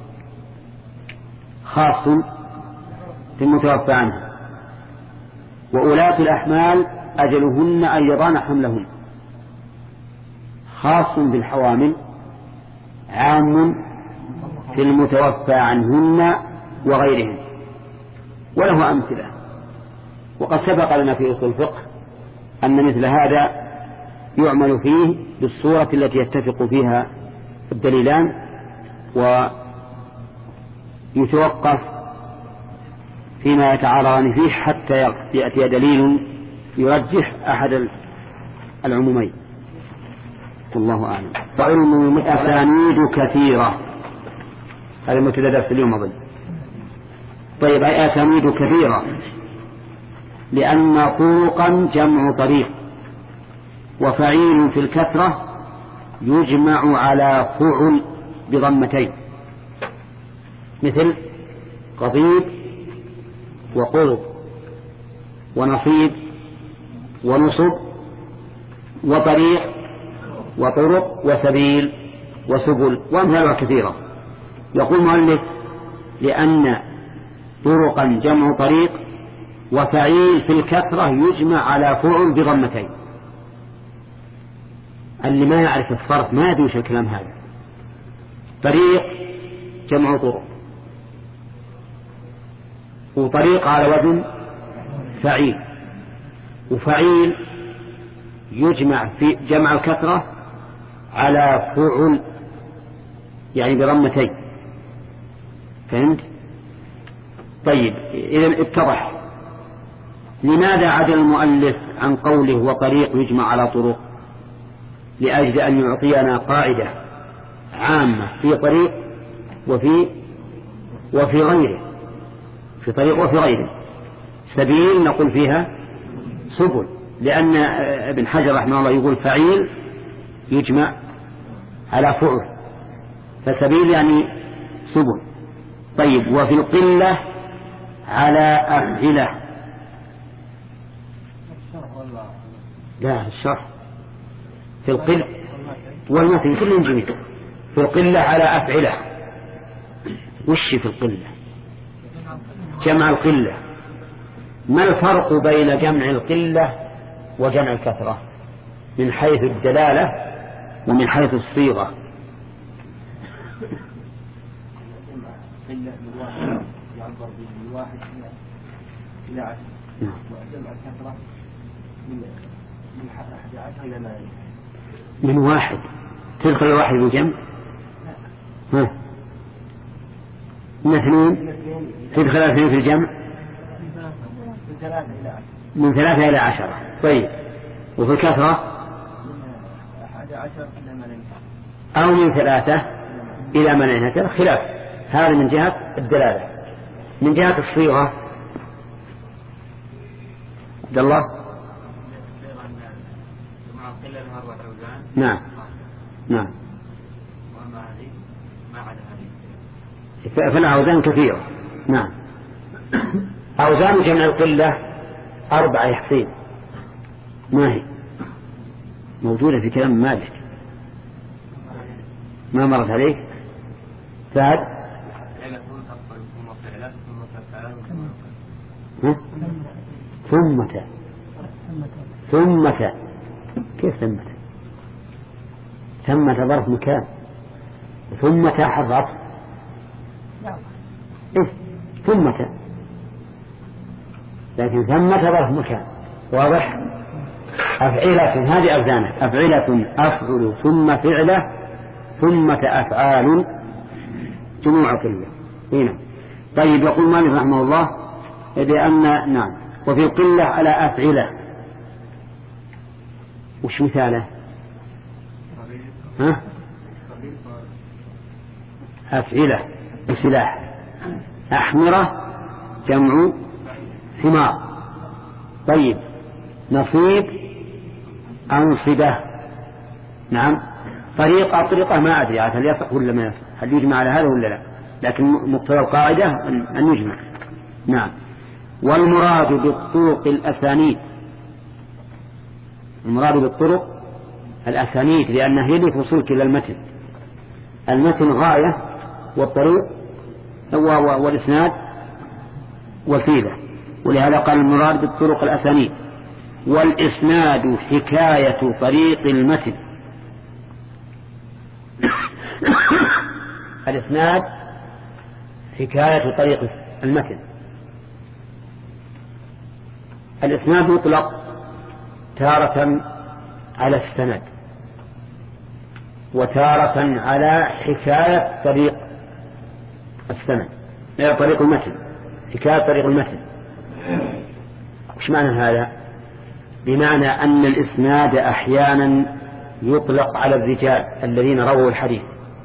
خاص في المتوفى عنها. وأولاة الأحمال أجلهن أن يضعن حملهن، خاص بالحوامل، عام في المتوفى عنهن وغيرهن، وله أمثلة. وقد سبق لنا في أصول الفقه أن مثل هذا يعمل فيه بالصورة التي يتفق فيها الدليلان، ويتوقف فيما يتعارضان فيه حتى يأتي دليل يرجح أحد العمومين. والله أعلم. وعلم أسانيد كثيرة، هذا متدرس في اليوم أظن. طيب، أي أسانيد كثيرة؟ لأن طرقا جمع طريق، وفعيل في الكثرة يجمع على فعل بضمتين، مثل قضيب وقرب ونصيب ونصب وطريق وطرق وسبيل وسبل وأمثالها كثيرة. يقول المؤلف: لأن طرقا جمع طريق، وفعيل في الكثرة يجمع على فعل بضمتين. اللي ما يعرف الصرف ما يدوش الكلام هذا. طريق جمع طرق، وطريق على وزن فعيل، وفعيل يجمع في جمع الكثرة على فعل يعني بضمتين. فهمت؟ طيب، إذن اتضح لماذا عدل المؤلف عن قوله وطريق يجمع على طرق؟ لأجل أن يعطينا قاعدة عامة في طريق وفي وفي غيره، في طريق وفي غيره. سبيل نقول فيها سبل، لأن ابن حجر رحمه الله يقول فعيل يجمع على فعل، فسبيل يعني سبل. طيب، وفي القلة على أفعلة. لا، الشرح في القلة والمتن كل جميل. في القلة على أفعلة. وش في القلة؟ جمع القلة. ما الفرق بين جمع القلة وجمع الكثرة من حيث الدلالة ومن حيث الصيغة؟ إلى عشر، وجمع الكثرة من من أحد عشر إلى ما من واحد. تدخل الواحد بالجمع؟ ها، من اثنين تدخل اثنين في الجمع؟ من ثلاثة إلى عشر. من ثلاثة إلى عشرة. طيب، وفي الكثرة؟ من أحد عشر إلى ما ننتهي، أو من ثلاثة إلى ما ننتهي. خلاف هذا من جهة الدلالة. من جهة الصيغة عبد الله؟ نعم نعم. فالأوزان كثيرة. نعم. أوزان جمع القلة أربعة يحصين. ما هي موجودة في كلام مالك؟ ما مرت عليك؟ فهد؟ ثمة ثمة. كيف ثمة؟ ثمة ظرف مكان، ثمة حرف عطف. إيه ثمة، لكن ثمة ظرف مكان. واضح؟ أفعلة، هذه أوزانه: أفعلة أفعل ثم فعلة ثمة أفعال جموع قلة. هنا. طيب، يقول مالك رحمه الله بأن نعم وفي القلة على أفعلة. وش مثاله؟ ها؟ أفعلة بسلاح. أحمرة جمع حمار. طيب، نصيب أنصبة. نعم. طريقة طريقة ما أدري هل يصح ولا ما يصح، هل يجمع على هذا ولا لا، لكن مقتضى القاعدة أن يجمع. نعم. والمراد بالطرق الأسانيد، المراد بالطرق الأسانيد لأنها هي اللي توصلك إلى المتن، المتن غاية والطريق والإسناد وسيلة، ولهذا قال المراد بالطرق الأسانيد. والإسناد حكاية طريق المتن، الإسناد حكاية طريق المتن. الإسناد يطلق تارة على السند وتارة على حكاية طريق السند، طريق المتن، حكاية طريق المتن. وش معنى هذا؟ بمعنى أن الإسناد أحيانا يطلق على الرجال الذين رووا الحديث،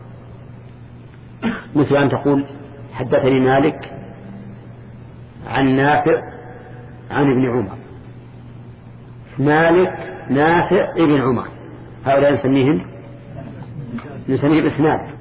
مثل أن تقول حدثني مالك عن نافع عن ابن عمر، مالك نافع ابن عمر، هؤلاء نسميهم نسميهم إسناد.